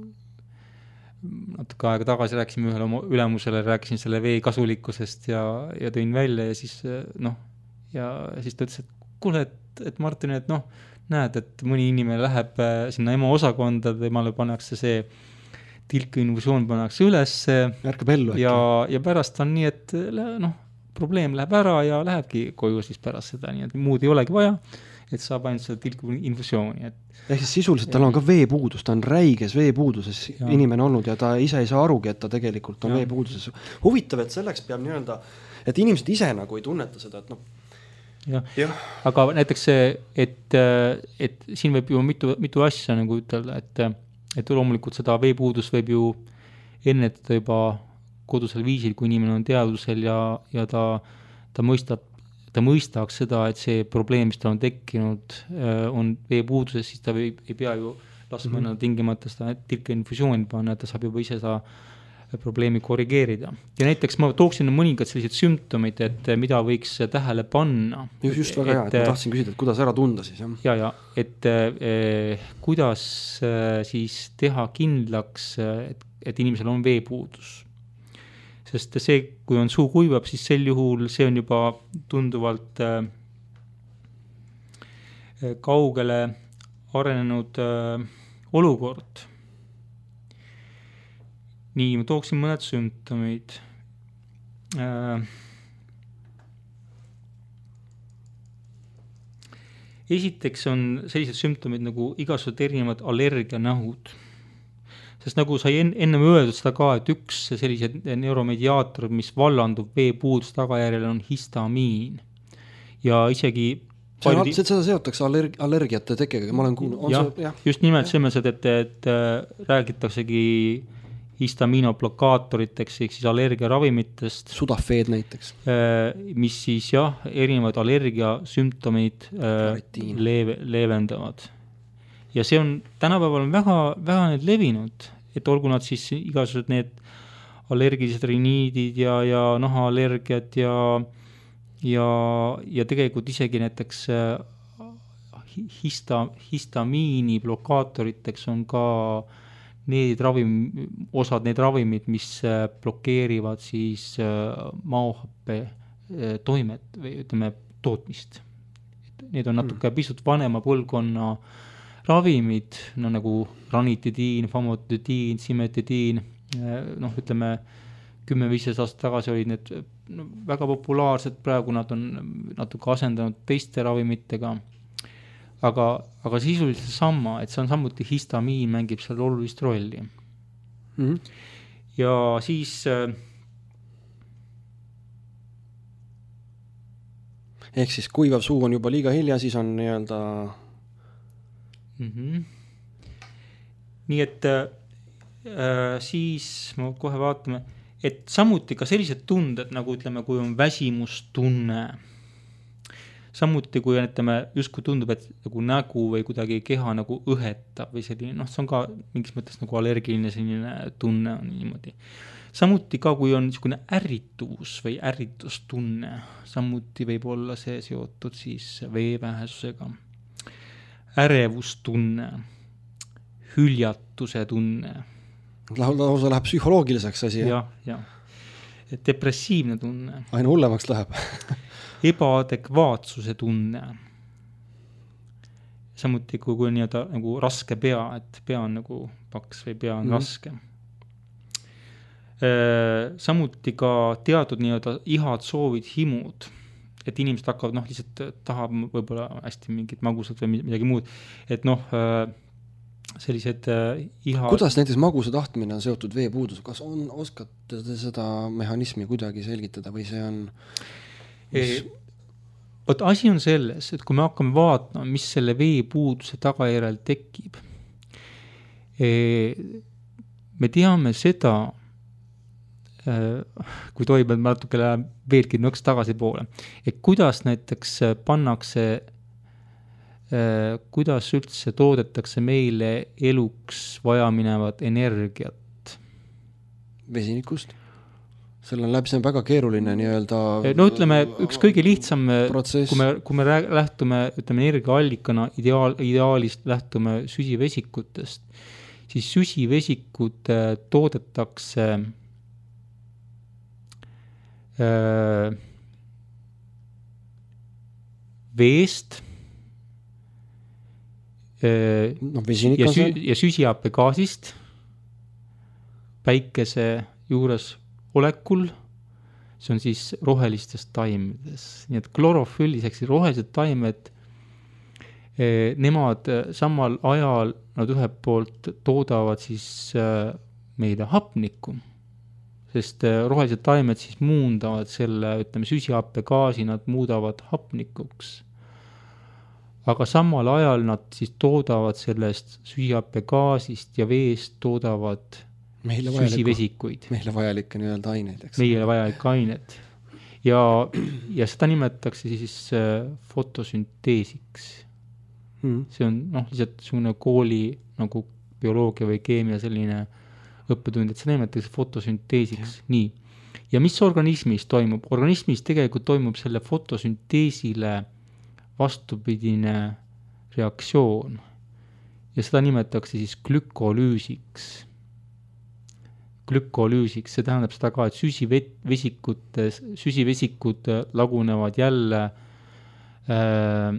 natuke aega tagasi rääkisime ühele oma ülemusele, rääkisin selle vee kasulikkusest ja, ja tõin välja ja siis noh, ja siis ta ütles, et kuule, et, et Martin, et noh, näed, et mõni inimene läheb sinna ema osakonda, temale pannakse see tilkinfusioon pannakse üles ja, ja pärast on nii, et noh, probleem läheb ära ja lähebki koju siis pärast seda, nii et muud ei olegi vaja, et saab ainult seda tilkinfusiooni, et ehk siis sisuliselt tal on ka veepuudus, ta on räiges veepuuduses ja. Inimene olnud ja ta ise ei saa arugi, et ta tegelikult on ja. Veepuuduses. Huvitav, et selleks peab nii-öelda, et inimesed ise nagu ei tunneta seda, et noh. Ja. Ja. Aga näiteks see, et, et siin võib ju mitu, mitu asja nagu ütelda, et, et loomulikult seda veepuudust võib ju ennetada juba kodusel viisil, kui inimene on teadvusel ja, ja ta, ta mõistab ta mõistaks seda, et see probleem, mis ta on tekkinud, on veepuuduses, siis ta ei, ei pea ju laskma mm-hmm. ennast tingimata seda tilkinfusiooni panna, et ta saab juba ise seda probleemi korrigeerida. Ja näiteks ma tooksin mõningad sellised sümptomid, et mida võiks tähele panna. Just, just väga hea, et ma tahtsin küsida, et kuidas ära tunda siis. Jah. Ja, ja, et eh, kuidas eh, siis teha kindlaks, et, et inimesel on veepuudus. Sest see, kui on suu kuivab, siis sel juhul see on juba tunduvalt äh, kaugele arenenud äh, olukord. Nii, ma tooksin mõned sümptomid. Äh, esiteks on sellised sümptomid nagu igasugused erinevad allergianähud. Sest nagu sai enne öeldud seda ka, et üks sellised neuromediaator, mis vallandub veepuudus tagajärjel, on histamiin. Ja isegi... Paljud... Seda seotakse allerg- allergiate tekkega, ma olen kuulnud. Ja, see, jah, just nimelt selles, et, et, et räägitaksegi histamiinoblokkaatoriteks, ehk siis allergiaravimitest. Sudafeed näiteks. Mis siis jah, erinevad allergiasümptomid leeve, leevendavad. Ja see on tänapäeval väga, väga need levinud, et olgu nad siis igasugused need allergilised riniidid ja, ja nahaallergiad ja, ja, ja tegelikult isegi näiteks hista, histamiini blokaatoriteks on ka need ravim, osad need ravimid, mis blokeerivad siis maohappe toimet või ütleme tootmist. Need on natuke pisut vanema põlvkonna ravimid, no nagu ranitidiin, famotidin, simetidiin, noh ütleme kümme-viisteist aastat tagasi olid need no, väga populaarsed, praegu nad on natuke asendanud teiste ravimitega, aga, aga sisuliselt sama, et see on samuti histamiin mängib seal olulist rolli. Mm-hmm. Ja siis ehk siis kuivav suu on juba liiga hilja, siis on nii-öelda Mm-hmm. Nii et äh, siis ma kohe vaatame, et samuti ka sellised tunded, nagu ütleme, kui on väsimustunne, samuti kui ütleme, justkui tundub, et nagu nägu või kuidagi keha nagu õhetab või selline, noh, see on ka mingis mõttes nagu allergiline selline tunne on niimoodi. Samuti ka, kui on niisugune ärrituvus või ärritustunne, samuti võib olla see seotud siis veevähesusega. Ärevustunne, hüljatuse tunne. Lausa läheb psühholoogiliseks asi. Jah, jah. Depressiivne tunne. Aina hullemaks läheb. Ebaadekvaatsuse tunne. samuti kui, kui nii-öelda nagu raske pea, et pea on nagu paks või pea on mm. raske. Samuti ka teatud nii-öelda ihad, soovid, himud, et inimesed hakkavad noh, lihtsalt tahab võib-olla hästi mingit magusat või midagi muud, et noh, sellised ihad. Kuidas näiteks magusa tahtmine on seotud veepuudus? Kas on, oskate seda mehhanismi kuidagi selgitada või see on mis... e Võt asi on selles, et kui me hakkame vaatama, mis selle veepuuduse tagajärjel tekib, me teame seda, kui tohib, et ma natuke lähen veelgi nõks tagasi poole, et kuidas näiteks pannakse, kuidas üldse toodetakse meile eluks vajaminevat energiat. Vesinikust? Seal on läbi, see on väga keeruline nii-öelda no ütleme, üks kõige lihtsam, protsess. kui me, kui me lähtume, ütleme, energiaallikana ideaal, ideaalist lähtume süsivesikutest, siis süsivesikud toodetakse äh, veest äh, no, ja, sü, ja süsihappegaasist päikese juures olekul, see on siis rohelistes taimedes. Nii et klorofüllis, ehk siis rohelised taimed, nemad samal ajal, nad ühelt poolt toodavad siis meile hapnikku, sest rohelised taimed siis muundavad selle, ütleme, süsihappegaasi, nad muudavad hapnikuks. Aga samal ajal nad siis toodavad sellest süsihappegaasist ja veest toodavad meile süsivesikuid. Meile vajalikke nii-öelda aineid, eks? Meile vajalikke aineid. Ja, ja seda nimetatakse siis fotosünteesiks. Hmm. See on noh, lihtsalt suune kooli nagu bioloogia või keemia selline õppetund, et seda nimetatakse fotosünteesiks. Ja. Nii. Ja mis organismis toimub? Organismis tegelikult toimub selle fotosünteesile vastupidine reaktsioon. Ja seda nimetatakse siis glükolüüsiks. Glükolüüsiks, see tähendab seda ka, et süsivesikud, süsivesikud lagunevad jälle äh,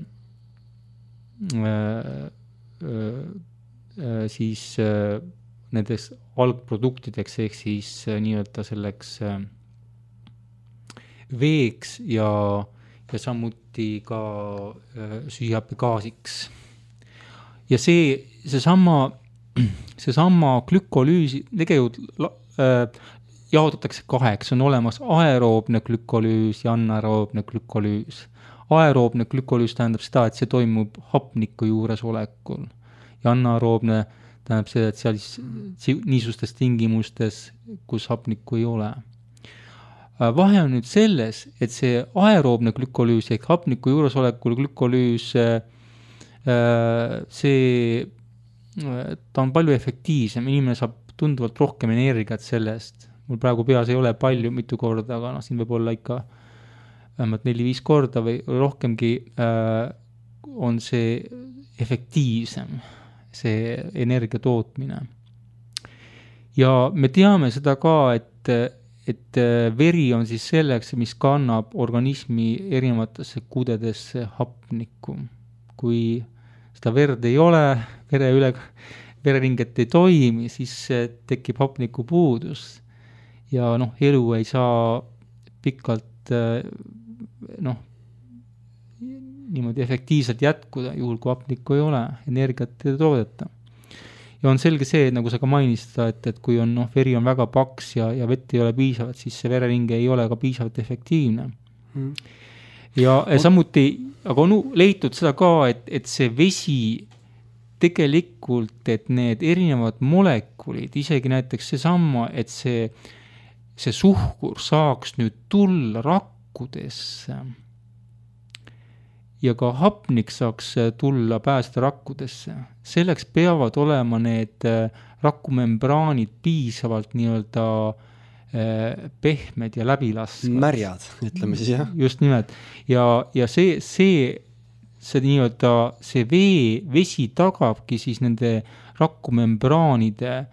äh, äh, siis äh, nendeks algproduktideks, ehk siis äh, nii-öelda selleks äh, veeks ja, ja samuti ka äh, süsihappegaasiks. Ja see, see sama see sama glükolüüsi tegelikult äh, jaotatakse kaheks, on olemas aeroobne glükolüüs ja anaeroobne glükolüüs. Aeroobne glükolüüs tähendab seda, et see toimub hapniku juures olekul ja anaeroobne tähendab seda, et seal niisugustes tingimustes, kus hapnikku ei ole. Vahe on nüüd selles, et see aeroobne glükolüüs ehk hapniku juures olekul glükolüüs, äh, see ta on palju efektiivsem, inimene saab tunduvalt rohkem energiat sellest. Mul praegu peas ei ole palju, mitu korda, aga no, siin võib olla ikka vähemalt neli-viis korda või rohkemgi äh, on see efektiivsem, see energia tootmine. Ja me teame seda ka, et, et veri on siis selleks, mis kannab organismi erinevatesse kudedesse hapnikku. Kui seda verd ei ole, vere üle, vereringet ei toimi, siis tekib hapniku puudus. Ja noh, elu ei saa pikalt noh, niimoodi efektiivselt jätkuda, juhul kui hapnikku ei ole, energiat ei toodeta. Ja on selge see, nagu sa ka mainisid, et, et kui on, noh, veri on väga paks ja, ja vett ei ole piisavalt, siis see verering ei ole ka piisavalt efektiivne. Mm. Ja, ja samuti, aga on leitud seda ka, et, et see vesi tegelikult, et need erinevad molekulid, isegi näiteks see samma, et see, see suhkur saaks nüüd tulla rakkudesse ja ka hapnik saaks tulla pääseda rakkudesse. Selleks peavad olema need rakumembraanid piisavalt nii-öelda pehmed ja läbilaskvad. Märjad, ütleme siis, jah. Just nimelt. Ja, ja see, see, see nii-öelda, see vee, vesi tagabki siis nende rakumembraanide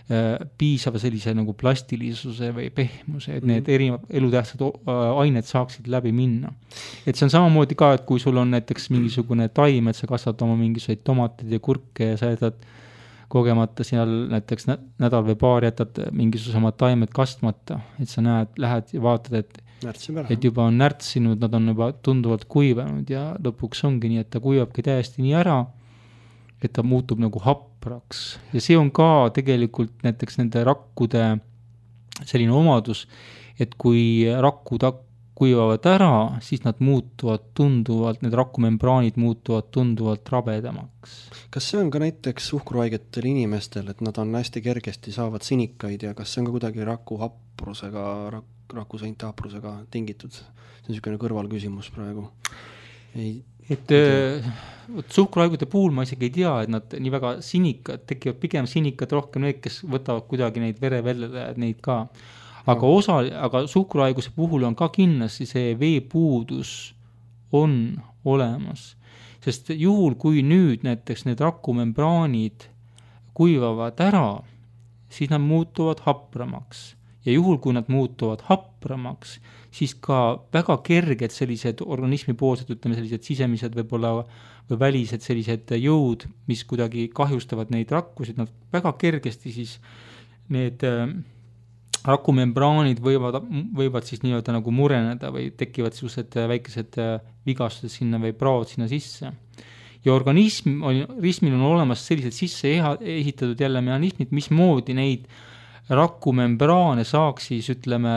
piisava sellise nagu plastilisuse või pehmuse, et need erinevad elutähtsad ained saaksid läbi minna. Et see on samamoodi ka, et kui sul on näiteks mingisugune taim, et sa kasvad oma mingisuguseid tomateid ja kurke ja sa jätad kogemata seal näiteks nädal või paar jätad mingisuguse oma taimed kastmata, et sa näed, lähed ja vaatad, et, et juba on närtsinud, nad on juba tunduvalt kuivanud ja lõpuks ongi nii, et ta kuivabki täiesti nii ära, et ta muutub nagu hapraks. Ja see on ka tegelikult näiteks nende rakkude selline omadus, et kui rakud kuivavad ära, siis nad muutuvad tunduvalt, need rakumembraanid muutuvad tunduvalt rabedamaks. Kas see on ka näiteks suhkruhaigetel inimestel, et nad on hästi kergesti saavad sinikaid ja kas see on ka kuidagi raku haprusega, rak, rakuseinte haprusega tingitud? See on niisugune kõrvalküsimus praegu. Ei, et suhkruhaigute puhul ma isegi ei tea, et nad nii väga sinikad, tekivad pigem sinikad rohkem need, kes võtavad kuidagi neid vereväljad, neid ka. Aga, osa, aga suhkruhaiguse puhul on ka kindlasti see veepuudus on olemas. Sest juhul, kui nüüd näiteks need rakumembraanid kuivavad ära, siis nad muutuvad hapramaks. Ja juhul, kui nad muutuvad hapramaks, siis ka väga kerged sellised organismi poolsed, ütleme sellised sisemised võib-olla või välised sellised jõud, mis kuidagi kahjustavad neid rakkusid, nad väga kergesti siis need rakumembraanid võivad, võivad siis nii-öelda nagu mureneda või tekivad sellised väikesed vigastused sinna või praod sinna sisse. Ja organism, organismil on olemas sellised sisse ehitatud jälle mehhanismid, mismoodi neid rakumembraane saaks siis ütleme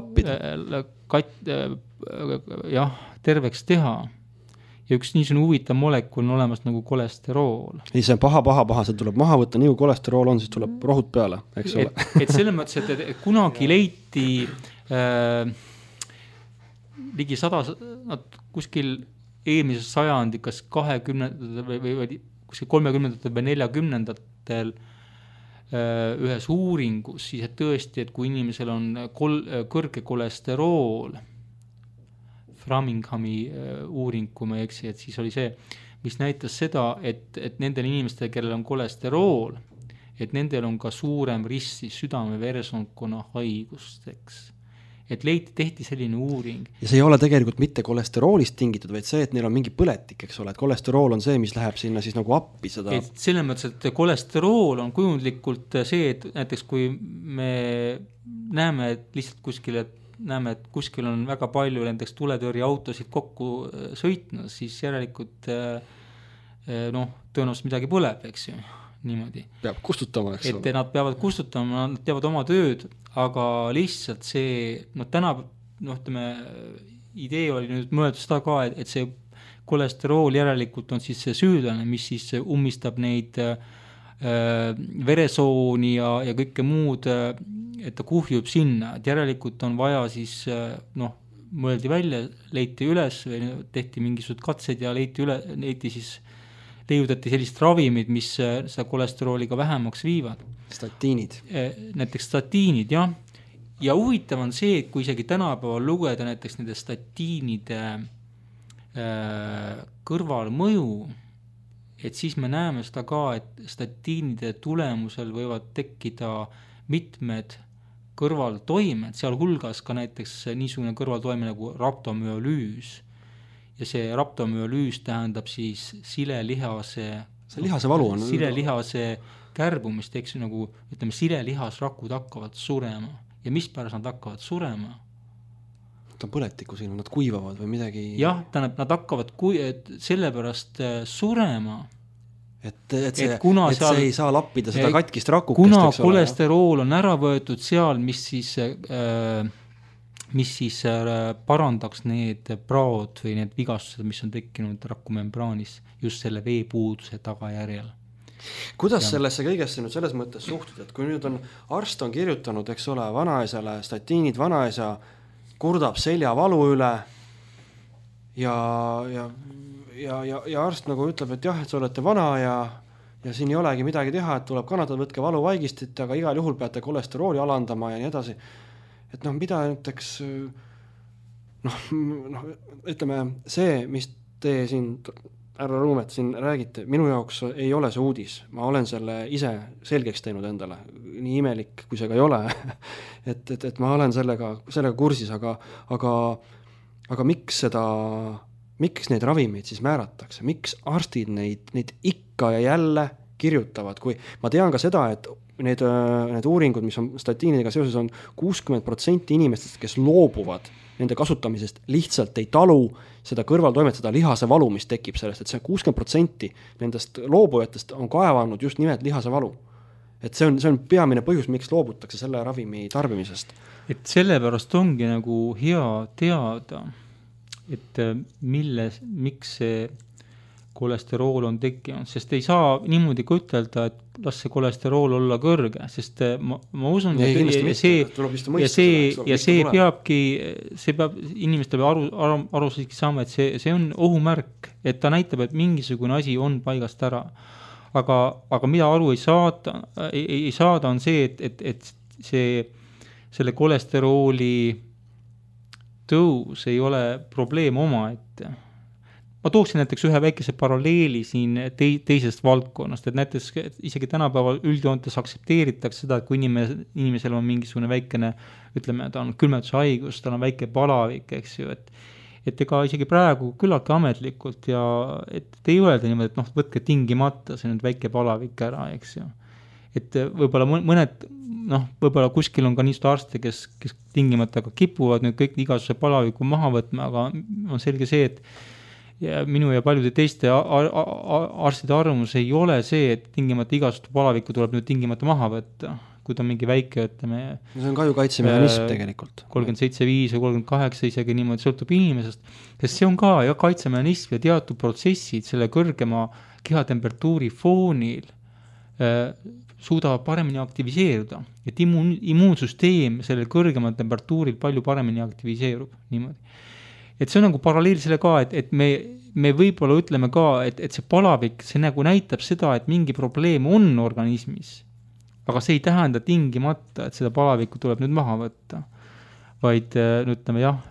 kat, jah, terveks teha. Ja üks niisugune huvitav molekul on olemas nagu kolesterool. Ei, see on paha, paha, paha, see tuleb maha võtta, nii kui kolesterool on, siis tuleb rohud peale, eks ole. Et, et selles mõttes, et, et kunagi leiti äh, ligi sada, nad kuskil eelmises sajandi, kas kahekümnendatel või, või, või kuskil kolmekümnendatel või neljakümnendatel äh, ühes uuringus, siis et tõesti, et kui inimesel on kol, kõrge kolesterool, Framinghami uuring, kui ma ei eksi, et siis oli see, mis näitas seda, et, et nendel inimestel, kellel on kolesterool, et nendel on ka suurem risk südame-veresoonkonna haigusteks. Et leiti, tehti selline uuring. Ja see ei ole tegelikult mitte kolesteroolist tingitud, vaid see, et neil on mingi põletik, eks ole, et kolesterool on see, mis läheb sinna siis nagu appi seda. Et selles mõttes, et kolesterool on kujundlikult see, et näiteks kui me näeme, et lihtsalt kuskil, et näeme, et kuskil on väga palju näiteks tuletõrje autosid kokku sõitnud, siis järelikult noh, tõenäoliselt midagi põleb, eks ju, niimoodi. Peab kustutama, eks ole. Et nad peavad kustutama, nad teevad oma tööd, aga lihtsalt see, noh täna, noh ütleme, idee oli nüüd mõeldud seda ka, et, et see kolesterool järelikult on siis see süüdlane, mis siis ummistab neid äh, veresooni ja, ja kõike muud, et ta kuhjub sinna, et järelikult on vaja siis, noh, mõeldi välja, leiti üles, tehti mingisugused katsed ja leiti üle, leiti siis, leiutati sellist ravimid, mis seda kolesterooliga vähemaks viivad. Statiinid. Näiteks statiinid, jah. Ja huvitav on see, et kui isegi tänapäeval lugeda näiteks nende statiinide kõrvalmõju, et siis me näeme seda ka, et statiinide tulemusel võivad tekkida mitmed kõrvaltoimed, seal hulgas ka näiteks niisugune kõrvaltoime nagu raptomüolüüs. Ja see raptomüolüüs tähendab siis silelihase, see lihase valu on silelihase kärbumist, eks nagu ütleme, silelihasrakud hakkavad surema. Ja mis pärast nad hakkavad surema? Nad on põletiku siin, nad kuivavad või midagi. Jah, tähendab, nad hakkavad kui, sellepärast surema. Et, et, see, et, et seal, see ei saa lappida seda katkist rakukest. Kuna kolesterool on ära võetud seal, mis siis, äh, mis siis äh, parandaks need praod või need vigastused, mis on tekkinud rakumembraanis just selle veepuuduse tagajärjel. Kuidas ja. Sellesse kõigesse nüüd selles mõttes suhtud, et kui nüüd on arst on kirjutanud, eks ole, vanaisale statiinid, vanaisa kurdab seljavalu üle ja, ja Ja, ja, ja arst nagu ütleb, et jah, et sa olete vana ja, ja siin ei olegi midagi teha, et tuleb kannatada, võtke valuvaigistit, aga igal juhul peate kolesterooli alandama ja nii edasi. Et noh, mida näiteks, noh, noh, ütleme, see, mis te siin härra Ruumet, siin räägite, minu jaoks ei ole see uudis, ma olen selle ise selgeks teinud endale, nii imelik, kui see ka ei ole, et, et, et ma olen sellega, sellega kursis, aga, aga, aga miks seda, miks neid ravimeid siis määratakse, miks arstid neid, neid ikka ja jälle kirjutavad, kui ma tean ka seda, et need, need uuringud, mis on statiinidega seoses, on kuuskümmend protsenti inimestest, kes loobuvad nende kasutamisest, lihtsalt ei talu seda kõrvaltoimet, seda lihase valu, mis tekib sellest, et see kuuskümmend protsenti nendest loobujatest on kaevanud just nimelt lihase valu. Et see on, see on peamine põhjus, miks loobutakse selle ravimi tarbimisest. Et sellepärast ongi nagu hea teada, et milles, miks see kolesterool on tekkinud, sest ei saa niimoodi ka ütelda, et las see kolesterool olla kõrge, sest ma, ma usun, ja, et ja see, ja see, ja see peabki, see peab inimestel aru, aru, aru siiski saama, et see, see on ohumärk, et ta näitab, et mingisugune asi on paigast ära. Aga, aga mida aru ei saada, ei, ei saada on see, et, et, et see, selle kolesterooli tõus ei ole probleem omaette. Ma tooksin näiteks ühe väikese paralleeli siin tei, teisest valdkonnast, et näiteks isegi tänapäeval üldjoontes aksepteeritakse seda, et kui inimes, inimesel on mingisugune väikene, ütleme, ta on külmetushaigus, tal on väike palavik, eks ju, et, et ega isegi praegu küllaltki ametlikult ja et ei öelda niimoodi, et noh, võtke tingimata see nüüd väike palavik ära, eks ju. Et võib-olla mõned, noh, võib-olla kuskil on ka niisugused arste, kes, kes tingimata ka kipuvad nüüd kõik igasuguse palaviku maha võtma, aga on selge see, et ja minu ja paljude teiste arstide arvamus ei ole see, et tingimata igasugust palavikku tuleb nüüd tingimata maha võtta, kui ta on mingi väike, ütleme, see on ka ju kaitsemehhanism tegelikult. kolmkümmend seitse viis või kolmkümmend kaheksa isegi niimoodi sõltub inimesest, sest see on ka ja kaitsemehhanism ja teatud protsessid selle kõrgema kehatemperatuuri foonil äh, suudavad paremini aktiviseeruda, et immuun, immuunsüsteem sellel kõrgemal temperatuuril palju paremini aktiviseerub niimoodi. Et see on nagu paralleel selle ka, et, et me, me võib-olla ütleme ka, et, et see palavik, see nagu näitab seda, et mingi probleem on organismis, aga see ei tähenda tingimata, et seda palavikku tuleb nüüd maha võtta, vaid ütleme jah,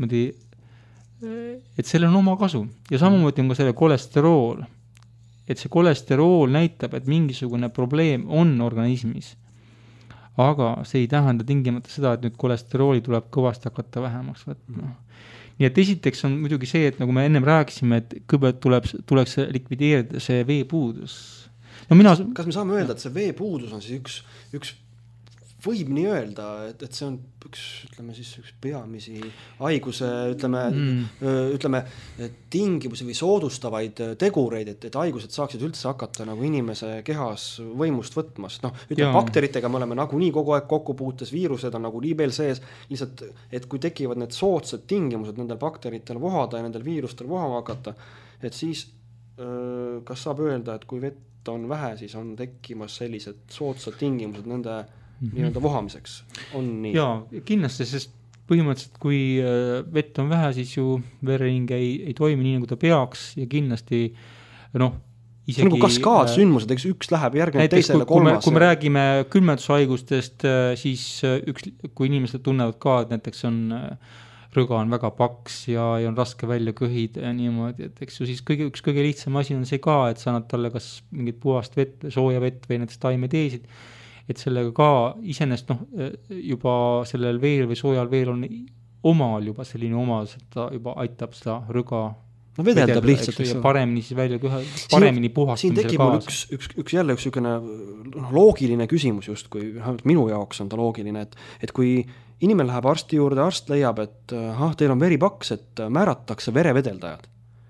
et sellel on oma kasu ja samamoodi on ka selle kolesterool, et see kolesterool näitab, et mingisugune probleem on organismis, aga see ei tähenda tingimata seda, et nüüd kolesterooli tuleb kõvasti hakata vähemaks võtma. Mm. Nii et esiteks on muidugi see, et nagu me ennem rääkisime, et kõigepealt tuleb, tuleks likvideerida see veepuudus. No mina... Kas me saame öelda, et see veepuudus on siis üks, üks võib nii öelda, et, et see on üks, ütleme siis üks peamisi haiguse, ütleme, mm. ütleme tingimusi või soodustavaid tegureid, et, et haigused saaksid üldse hakata nagu inimese kehas võimust võtmas. No, ütleme, bakteritega me oleme nagu nii kogu aeg kokku puutes, viirused on nagu nii veel sees, lihtsalt, et kui tekivad need soodsad tingimused nendel bakteritel vohada ja nendel viirustel vohama hakata, et siis öö, kas saab öelda, et kui vett on vähe, siis on tekkimas sellised soodsad tingimused nende Mm-hmm. nii-öelda vohamiseks on nii? Jaa, kindlasti, sest põhimõtteliselt kui vett on vähe, siis ju vereringe ei, ei toimi nii, nagu ta peaks ja kindlasti noh, isegi... See on nagu kaskaad sündmused, eks üks läheb järgnenud teisele kui, kolmas. Kui me, kui me räägime külmetushaigustest, siis üks, kui inimesed tunnevad ka, et näiteks on rõga on väga paks ja, ja on raske välja kõhida ja niimoodi, et eks ju siis kõige, üks kõige lihtsam asi on see ka, et sa annad talle kas mingit puhast vett, sooja vett või näiteks taimeteesid, et sellega ka isenest noh, juba sellel veel või soojal veel on omal juba selline omas, et ta juba aitab seda rõga no vedeldab lihtsalt. Ja paremini siis välja kõhe, paremini puhastamisel kaasa. Siin tekib mul üks, üks, üks jälle üks sükene no, loogiline küsimus just, kui minu jaoks on ta loogiline, et, et kui inimene läheb arsti juurde, arst leiab, et ah, teil on veri paks, et määratakse verevedeldajad.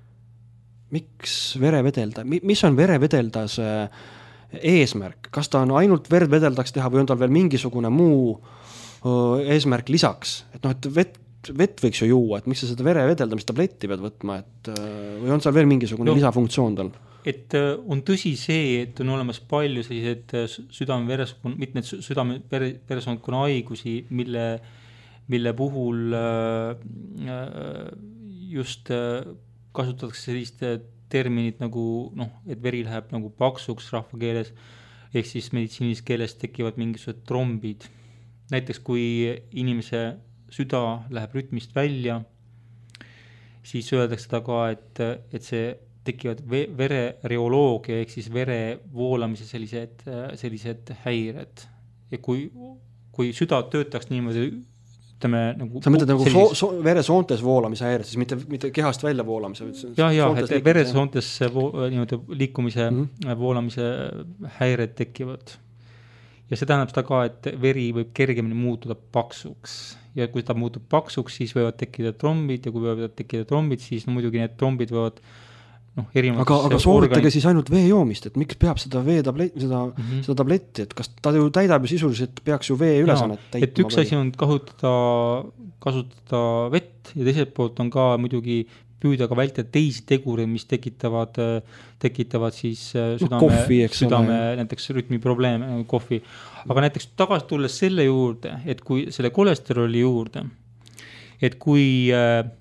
Miks verevedelda? Mis on verevedeldase eesmärk, kas ta on ainult verd vedeldaks teha või on tal veel mingisugune muu eesmärk lisaks, et noh, et vett, vett võiks ju juua, et miks sa seda vere vedeldamist tabletti pead võtma, et või on seal veel mingisugune no, lisafunktsioon tal? Et on tõsi see, et on olemas palju sellised südame-veresoonkonna, mitte need südame-veresoonkonna haigusi, mille, mille puhul just kasutatakse sellist terminid nagu, noh, et veri läheb nagu paksuks rahvakeeles, ehk siis meditsiinilis keeles tekivad mingisugused trombid. Näiteks kui inimese süda läheb rütmist välja, siis öeldakse ta ka, et, et see tekivad ve- verereoloogia ehk siis vere voolamise sellised, sellised häired. Ja kui, kui süda töötaks niimoodi, ütleme nagu... Sa mõtled nagu sellis... so, so, veresoontes voolamise häired, siis mitte, mitte kehast välja voolamise? Jah, jah, et veresoontes vo, niimoodi liikumise mm -hmm. voolamise häired tekivad. Ja see tähendab seda ka, et veri võib kergemini muutuda paksuks. Ja kui ta muutub paksuks, siis võivad tekkida trombid ja kui võivad tekkida trombid, siis no muidugi need trombid võivad noh, erinevad... Aga, aga soovitage organi... siis ainult vee joomist, et miks peab seda vee tablet, seda, mm -hmm. seda tabletti, et kas ta ju täidab ju sisuliselt, peaks ju vee ülesannet täitma? Et üks asi on kasutada, kasutada vett ja teiselt poolt on ka muidugi püüda ka vältida teisi tegureid, mis tekitavad, tekitavad siis südame, no, kohvi, südame näiteks rütmiprobleeme, kohvi. Aga näiteks tagasi tulles selle juurde, et kui selle kolesteroli juurde, et kui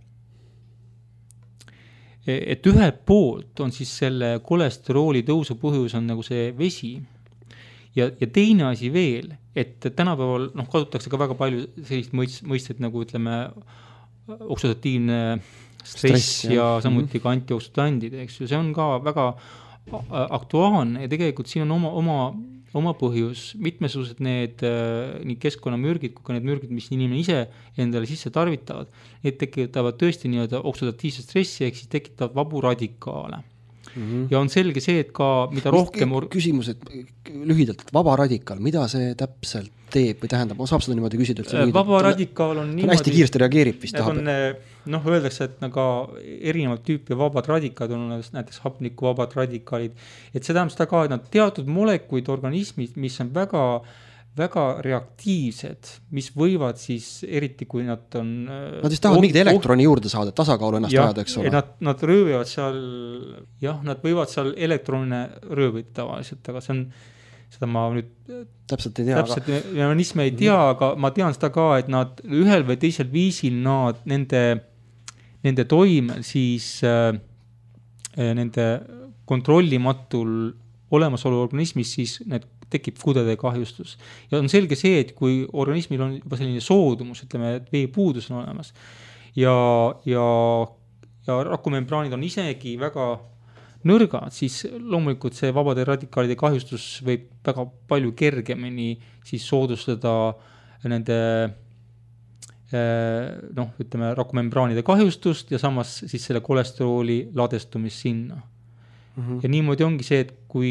et ühelt poolt on siis selle kolesterooli tõusu põhjus on nagu see vesi ja, ja teine asi veel, et tänapäeval noh, kasutatakse ka väga palju sellist mõistet nagu ütleme oksüdatiivne stress, stress ja, ja samuti mm-hmm. ka antioksüdandid, eks ju, see on ka väga aktuaalne ja tegelikult siin on oma, oma, oma põhjus, mitmesugused need nii keskkonnamürgid kui ka need mürgid, mis inimene ise endale sisse tarvitavad, need tekitavad tõesti nii-öelda oksüdatiivse stressi, ehk siis tekitavad vabu radikaale. Mm-hmm. Ja on selge see, et ka mida rohkem... Küsimus, et lühidalt, et vaba radikaal, mida see täpselt teeb või tähendab, saab seda niimoodi küsida? Vaba radikaal on niimoodi... Hästi kiiresti reageerib vist tahab. Noh, öeldakse, et nagu erinevat tüüpi vabad radikaalid on näiteks hapniku vabad radikaalid, et see tähendab seda ka, et nad teatud molekuid organismid, mis on väga, väga reaktiivsed, mis võivad siis, eriti kui nad on... Nad siis tahavad mingid elektroni juurde saada, tasakaalu ennast ajada, eks ole. Nad, nad röövivad seal, jah, nad võivad seal elektronine röövida tavaliselt, aga see on... seda ma nüüd täpselt ei tea, täpselt aga... mehhanisme ei tea, mm-hmm. aga ma tean seda ka, et nad ühel või teisel viisil nad nende, nende toimel siis äh, nende kontrollimatul olemasolu organismis siis need tekib kudede kahjustus. Ja on selge see, et kui organismil on juba selline soodumus, ütleme, et veepuudus on olemas ja, ja, ja rakumembraanid on isegi väga nõrgad, siis loomulikult see vabade radikaalide kahjustus võib väga palju kergemini siis soodustada nende noh, ütleme rakumembraanide kahjustust ja samas siis selle kolesterooli ladestumist sinna. Mm-hmm. Ja niimoodi ongi see, et kui,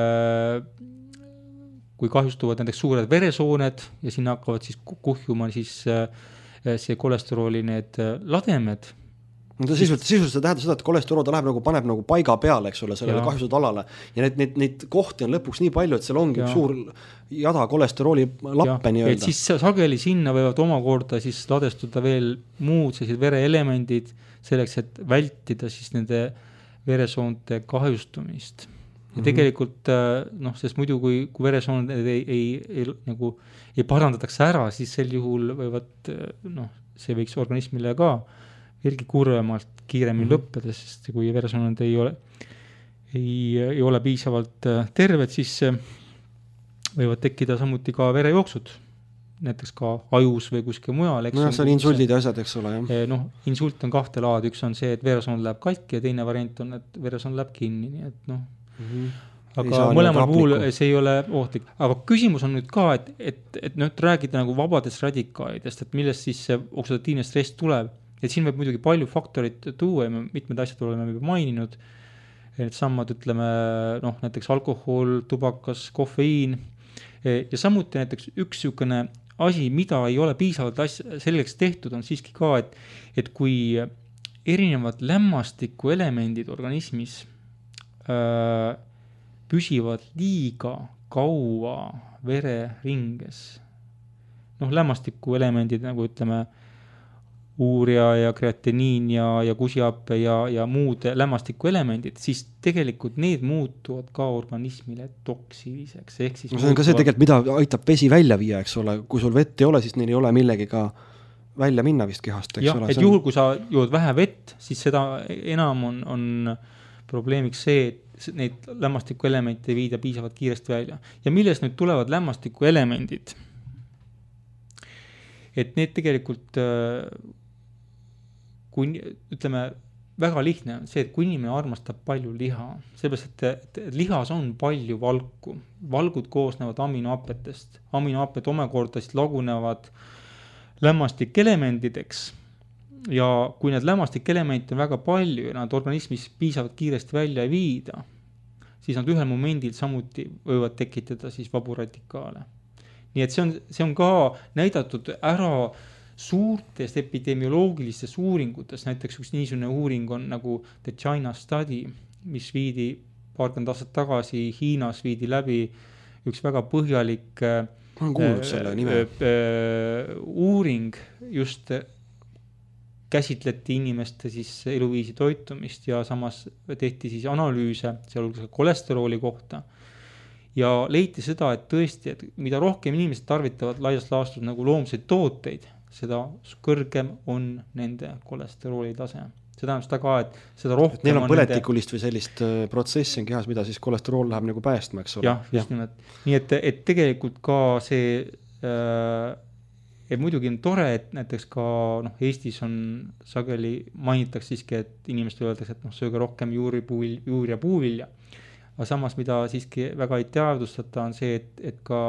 kui kahjustuvad näiteks suured veresooned ja sinna hakkavad siis kuhjuma siis see kolesterooli need lademed, no ta sisuliselt, sisuliselt see tähendab seda, et kolesterool ta läheb nagu, paneb nagu paiga peale, eks ole, sellele kahjustatud alale ja need, need, neid kohti on lõpuks nii palju, et seal ongi ja. Suur jada kolesterooli lappe nii öelda. Et siis sageli sinna võivad omakorda siis ladestuda veel muud sellised vereelemendid selleks, et vältida siis nende veresoonte kahjustumist. Ja mm-hmm. tegelikult noh, sest muidu kui, kui veresooned ei, ei, ei, nagu, ei parandatakse ära, siis sel juhul võivad, noh, see võiks organismile ka veelgi kurvemalt kiiremini mm-hmm. lõppeda, sest kui veresooned ei ole, ei, ei ole piisavalt terved, siis võivad tekkida samuti ka verejooksud, näiteks ka ajus või kuskil mujal. No see on insultid ja asjad, eks ole. Jah. Noh, insult on kahte laad, üks on see, et veresoon läheb katki ja teine variant on, et veresoon läheb kinni, nii et noh. Mm-hmm. Aga mõlemal puhul see ei ole ohtlik. Aga küsimus on nüüd ka, et, et, et nüüd räägida nagu vabadest radikaalidest, et millest siis see oksüdatiivne stress tuleb. Et siin võib muidugi palju faktorit tuua ja mitmed asjad oleme juba maininud. Et sammad, ütleme, noh, näiteks alkohol, tubakas, kofeiin ja samuti näiteks üks sükene asi, mida ei ole piisavalt asja, selleks tehtud, on siiski ka, et, et kui erinevad lämmastiku elemendid organismis öö, püsivad liiga kaua vereringes, noh, lämmastiku elemendid, nagu ütleme, uuria ja kreatiniin ja, ja kusihappe ja, ja muud lämmastiku elemendid, siis tegelikult need muutuvad ka organismile toksiliseks. Ehk siis no see on ka see tegelikult, mida aitab vesi välja viia, eks ole. Kui sul vett ei ole, siis neil ei ole millegi ka välja minna vist kehast. Eks jah, ole, et on... juhul, kui sa jood vähe vett, siis seda enam on, on probleemiks see, et neid lämmastiku elemente ei viida piisavalt kiiresti välja. Ja millest nüüd tulevad lämmastiku elemendid? Et need tegelikult kui ütleme, väga lihtne on see, et kui inimene armastab palju liha, sellepärast, et, et lihas on palju valku. Valgud koosnevad aminohapetest. Aminohaped omakorda siis lagunevad lämmastikelemendideks. Ja kui need lämmastikelemendid on väga palju ja nad organismis piisavalt kiiresti välja ei viida, siis nad ühel momendil samuti võivad tekitada siis vaburadikaale. Nii et see on, see on ka näidatud ära suurtes epidemioloogilistes uuringutes, näiteks üks niisugune uuring on nagu The China Study, mis viidi paarkümmend aastat tagasi Hiinas viidi läbi üks väga põhjalik Ma olen kuulnud selle nime. uuring just käsitleti inimeste siis eluviisi toitumist ja samas tehti siis analüüse sealhulgas kolesterooli kohta ja leiti seda, et tõesti, et mida rohkem inimesed tarvitavad laias laastus nagu loomseid tooteid, seda kõrgem on nende kolesterooli tase. See tähendab seda ka, et seda rohkem et neil on põletikulist nende... või sellist protsessi on kehas, mida siis kolesterool läheb nagu päästma, eks ole. Jah, just ja. nimelt. Nii et, et tegelikult ka see, äh, et muidugi on tore, et näiteks ka noh, Eestis on sageli mainitakse siiski, et inimestel öeldakse, et noh, sööge rohkem juuri, puul, juur ja puuvilja. Aga samas, mida siiski väga ei teadvustata, on see, et, et ka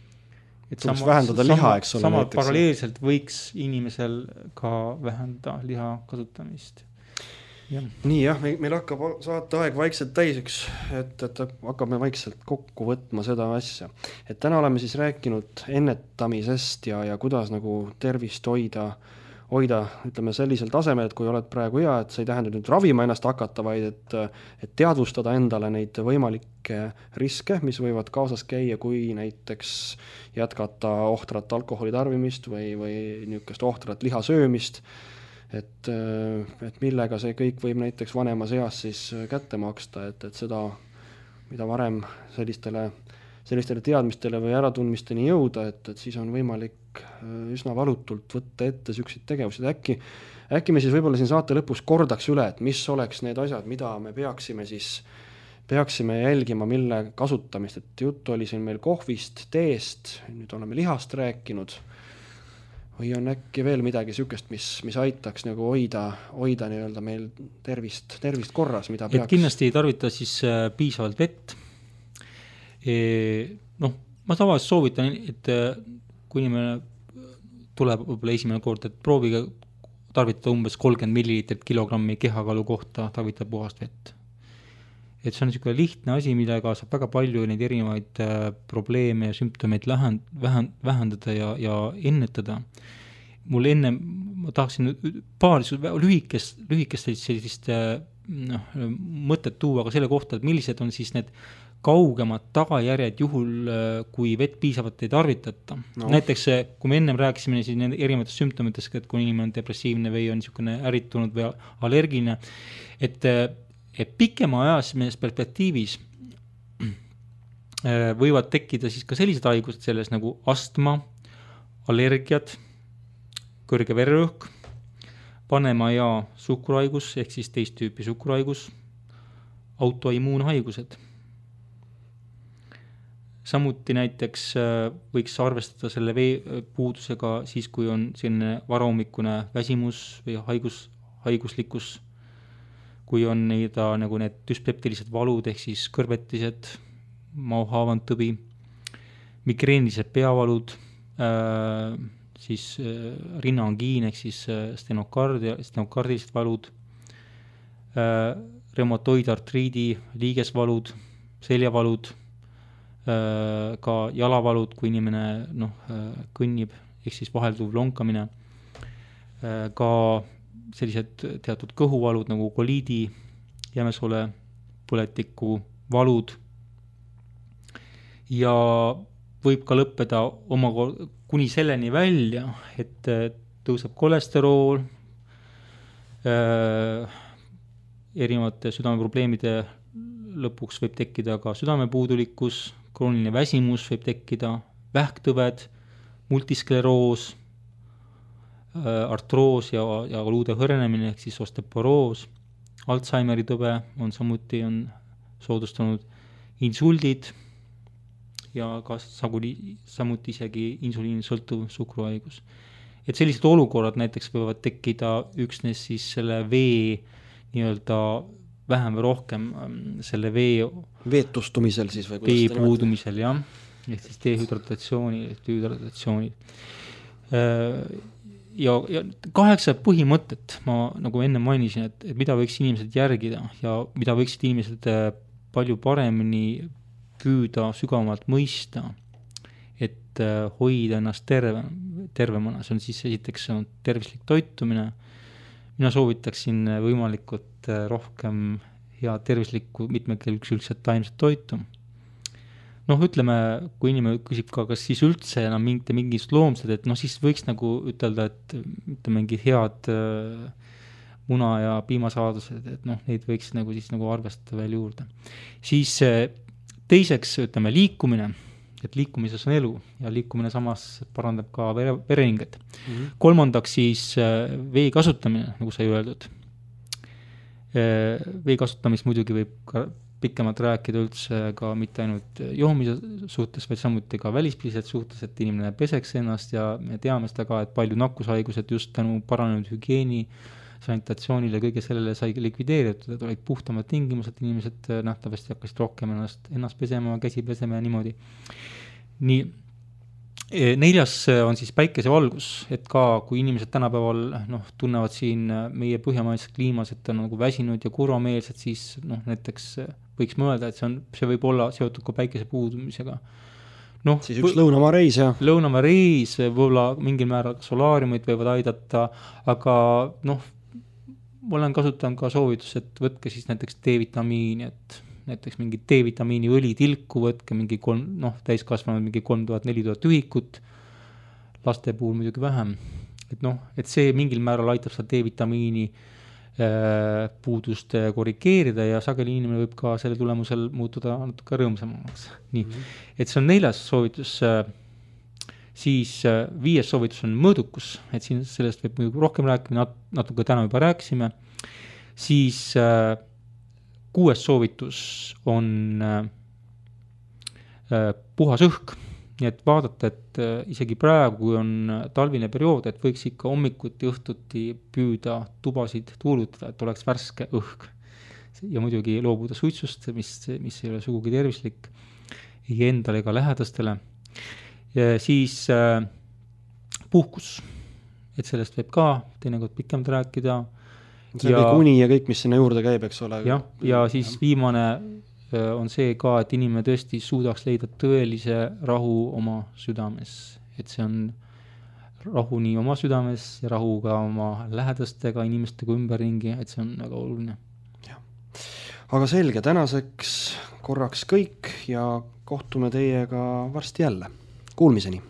et sama, vähendada liha, sama, eks ole. Sama paralleelselt võiks inimesel ka vähendada liha kasutamist. Ja. Nii jah, meil hakkab saate aeg vaikselt täiseks, et, et hakkame vaikselt kokku võtma seda asja. Et täna oleme siis rääkinud ennetamisest ja, ja kuidas nagu tervist hoida, hoida, ütleme sellisel tasemel, et kui oled praegu hea, et see ei tähenda nüüd ravima ennast hakata, vaid et, et teadvustada endale neid võimalikke riske, mis võivad kaasas käia, kui näiteks jätkata ohtrat alkoholi tarbimist või, või niisugust ohtrat liha söömist, et, et millega see kõik võib näiteks vanemas eas siis kätte maksta, et, et seda, mida varem sellistele, sellistele teadmistele või äratundmisteni jõuda, et, et siis on võimalik üsna valutult võtta ette selliseid tegevusi. Äkki, äkki me siis võib-olla siin saate lõpus kordaks üle, et mis oleks need asjad, mida me peaksime siis peaksime jälgima, mille kasutamist, et juttu oli siin meil kohvist, teest, nüüd oleme lihast rääkinud, või on äkki veel midagi sükest, mis, mis aitaks nagu hoida, hoida nii-öelda meil tervist, tervist korras, mida peaks... Et kindlasti ei tarvita siis piisavalt vett. E, noh, ma tavaliselt soovitan, et kui inimene tuleb võib-olla esimene kord, et proovige tarvitada umbes kolmkümmend milliliitrit kilogrammi kehakalu kohta, tarvitada puhast vett. Et see on niisugune lihtne asi, millega saab väga palju neid erinevaid probleeme ja sümptomeid lähen, vähen, vähendada ja, ja ennetada. Mul enne, ma tahaksin paar lühikest, lühikest sellist no, mõtet tuua ka selle kohta, et millised on siis need kaugemad tagajärjed juhul, kui vett piisavalt ei tarvitata. No. Näiteks, kui me ennem rääkisime siis erinevatest sümptomitest, et kui inimene on depressiivne või on niisugune ärritunud või allergiline, et et pikema ajasmees perspektiivis võivad tekkida siis ka sellised haigused selles nagu astma, allergiad, kõrge vererõhk, vanema ja suhkruhaigus ehk siis teist tüüpi suhkruhaigus, autoimmuunhaigused. Samuti näiteks võiks arvestada selle vee puudusega siis, kui on selline varahommikune väsimus või haigus, haiguslikkus, kui on neid, nagu need düspeptilised valud ehk siis kõrvetised, maohaavantõbi, migreenilised peavalud, äh, siis äh, rinnaangiin ehk siis äh, stenokardi, stenokardilised valud, äh, reumatoidartriidi, liigesvalud, seljavalud, äh, ka jalavalud, kui inimene noh, äh, kõnnib ehk siis vahelduv lonkamine, äh, ka sellised teatud kõhuvalud nagu koliidi, jämesole, põletiku valud ja võib ka lõppeda oma kuni selleni välja, et tõuseb kolesterool, äh, erinevate südameprobleemide lõpuks võib tekkida ka südamepuudulikkus, krooniline väsimus võib tekkida, vähktõved, multiskleroos, artroos ja, ja luude hõrenemine ehk siis osteoporoos, Alzheimeri tõbe on samuti on soodustanud, insuldid ja ka saguli, samuti isegi insuliini sõltuv suhkruhaigus. Et sellised olukorrad näiteks võivad tekkida üksnes siis selle vee nii-öelda vähem või rohkem selle vee veetustumisel siis või vee puudumisel, jah, ehk siis dehydratatsiooni, dehydratatsiooni. Ja, ja kaheksa põhimõtet ma nagu enne mainisin, et, et mida võiks inimesed järgida ja mida võiksid inimesed palju paremini püüda sügavamalt mõista, et hoida ennast terve, tervemana. See on siis esiteks on tervislik toitumine. Mina soovitaksin võimalikult rohkem ja tervislikku mitmekülgset taimset toitu. Noh, ütleme, kui inimene küsib ka, kas siis üldse enam mingid, mingid loomsed, et noh, siis võiks nagu ütelda, et ütleme, mingid head äh, muna- ja piimasaadused, et noh, neid võiks nagu siis nagu arvestada veel juurde. Siis äh, teiseks, ütleme, liikumine, et liikumises on elu ja liikumine samas parandab ka vere, vereringet. Mm-hmm. Kolmandaks siis äh, vee kasutamine, nagu sai öeldud. Äh, vee kasutamist muidugi võib ka pikemalt rääkida üldse ka mitte ainult joomise suhtes, vaid samuti ka välispilised suhtes, et inimene peseks ennast ja me teame seda ka, et palju nakkushaigused just tänu paranenud hügieeni, sanitatsioonile ja kõige sellele sai likvideeritud, et olid puhtamad tingimused, inimesed nähtavasti hakkasid rohkem ennast, ennast pesema, käsi pesema ja niimoodi. Nii, neljas on siis päikesevalgus, et ka kui inimesed tänapäeval noh, tunnevad siin meie põhjamaises kliimas, et on nagu väsinud ja kurvameelsed, siis noh, näiteks võiks mõelda, et see, on, see võib olla seotud ka päikese puudumisega. No, siis üks lõunamaa reis, jah. Lõunamaa reis, võib-olla mingil määral solaariumid võivad aidata, aga noh, ma olen kasutanud ka soovitus, et võtke siis näiteks D-vitamiini, et näiteks mingi D-vitamiini õli tilku, võtke mingi kolm, noh, täiskasvanud mingi kolm tuhat, neli tuhat ühikut, laste puhul muidugi vähem. Et noh, et see mingil määral aitab seda D-vitamiini äh, puudust korrigeerida ja sageli inimene võib ka selle tulemusel muutuda natuke rõõmsamaks. Nii, mm-hmm. et see on neljas soovitus, äh, siis äh, viies soovitus on mõõdukus, et siin sellest võib muidugi rohkem rääkima, nat- natuke täna juba rääkisime, siis äh, kuues soovitus on äh, puhas õhk, nii et vaadata, et äh, isegi praegu, kui on talvine periood, et võiks ikka hommikuti õhtuti püüda tubasid tuulutada, et oleks värske õhk. Ja muidugi loobuda suitsust, mis, mis ei ole sugugi tervislik, ei endale ega lähedastele. Ja siis äh, puhkus, et sellest võib ka teinekord pikemalt rääkida. See ja, kuni ja kõik, mis sinna juurde käib, eks ole. Ja, ja siis viimane on see ka, et inimene tõesti suudaks leida tõelise rahu oma südames. Et see on rahu nii oma südames ja rahu ka oma lähedastega, inimestega ümberringi, et see on väga oluline. Ja. Aga selge, tänaseks korraks kõik ja kohtume teiega varsti jälle. Kuulmiseni!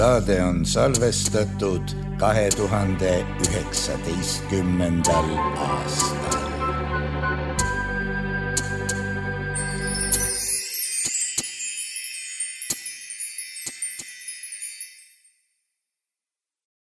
saade on salvestatud kahe tuhande üheksateistkümnendal aastal.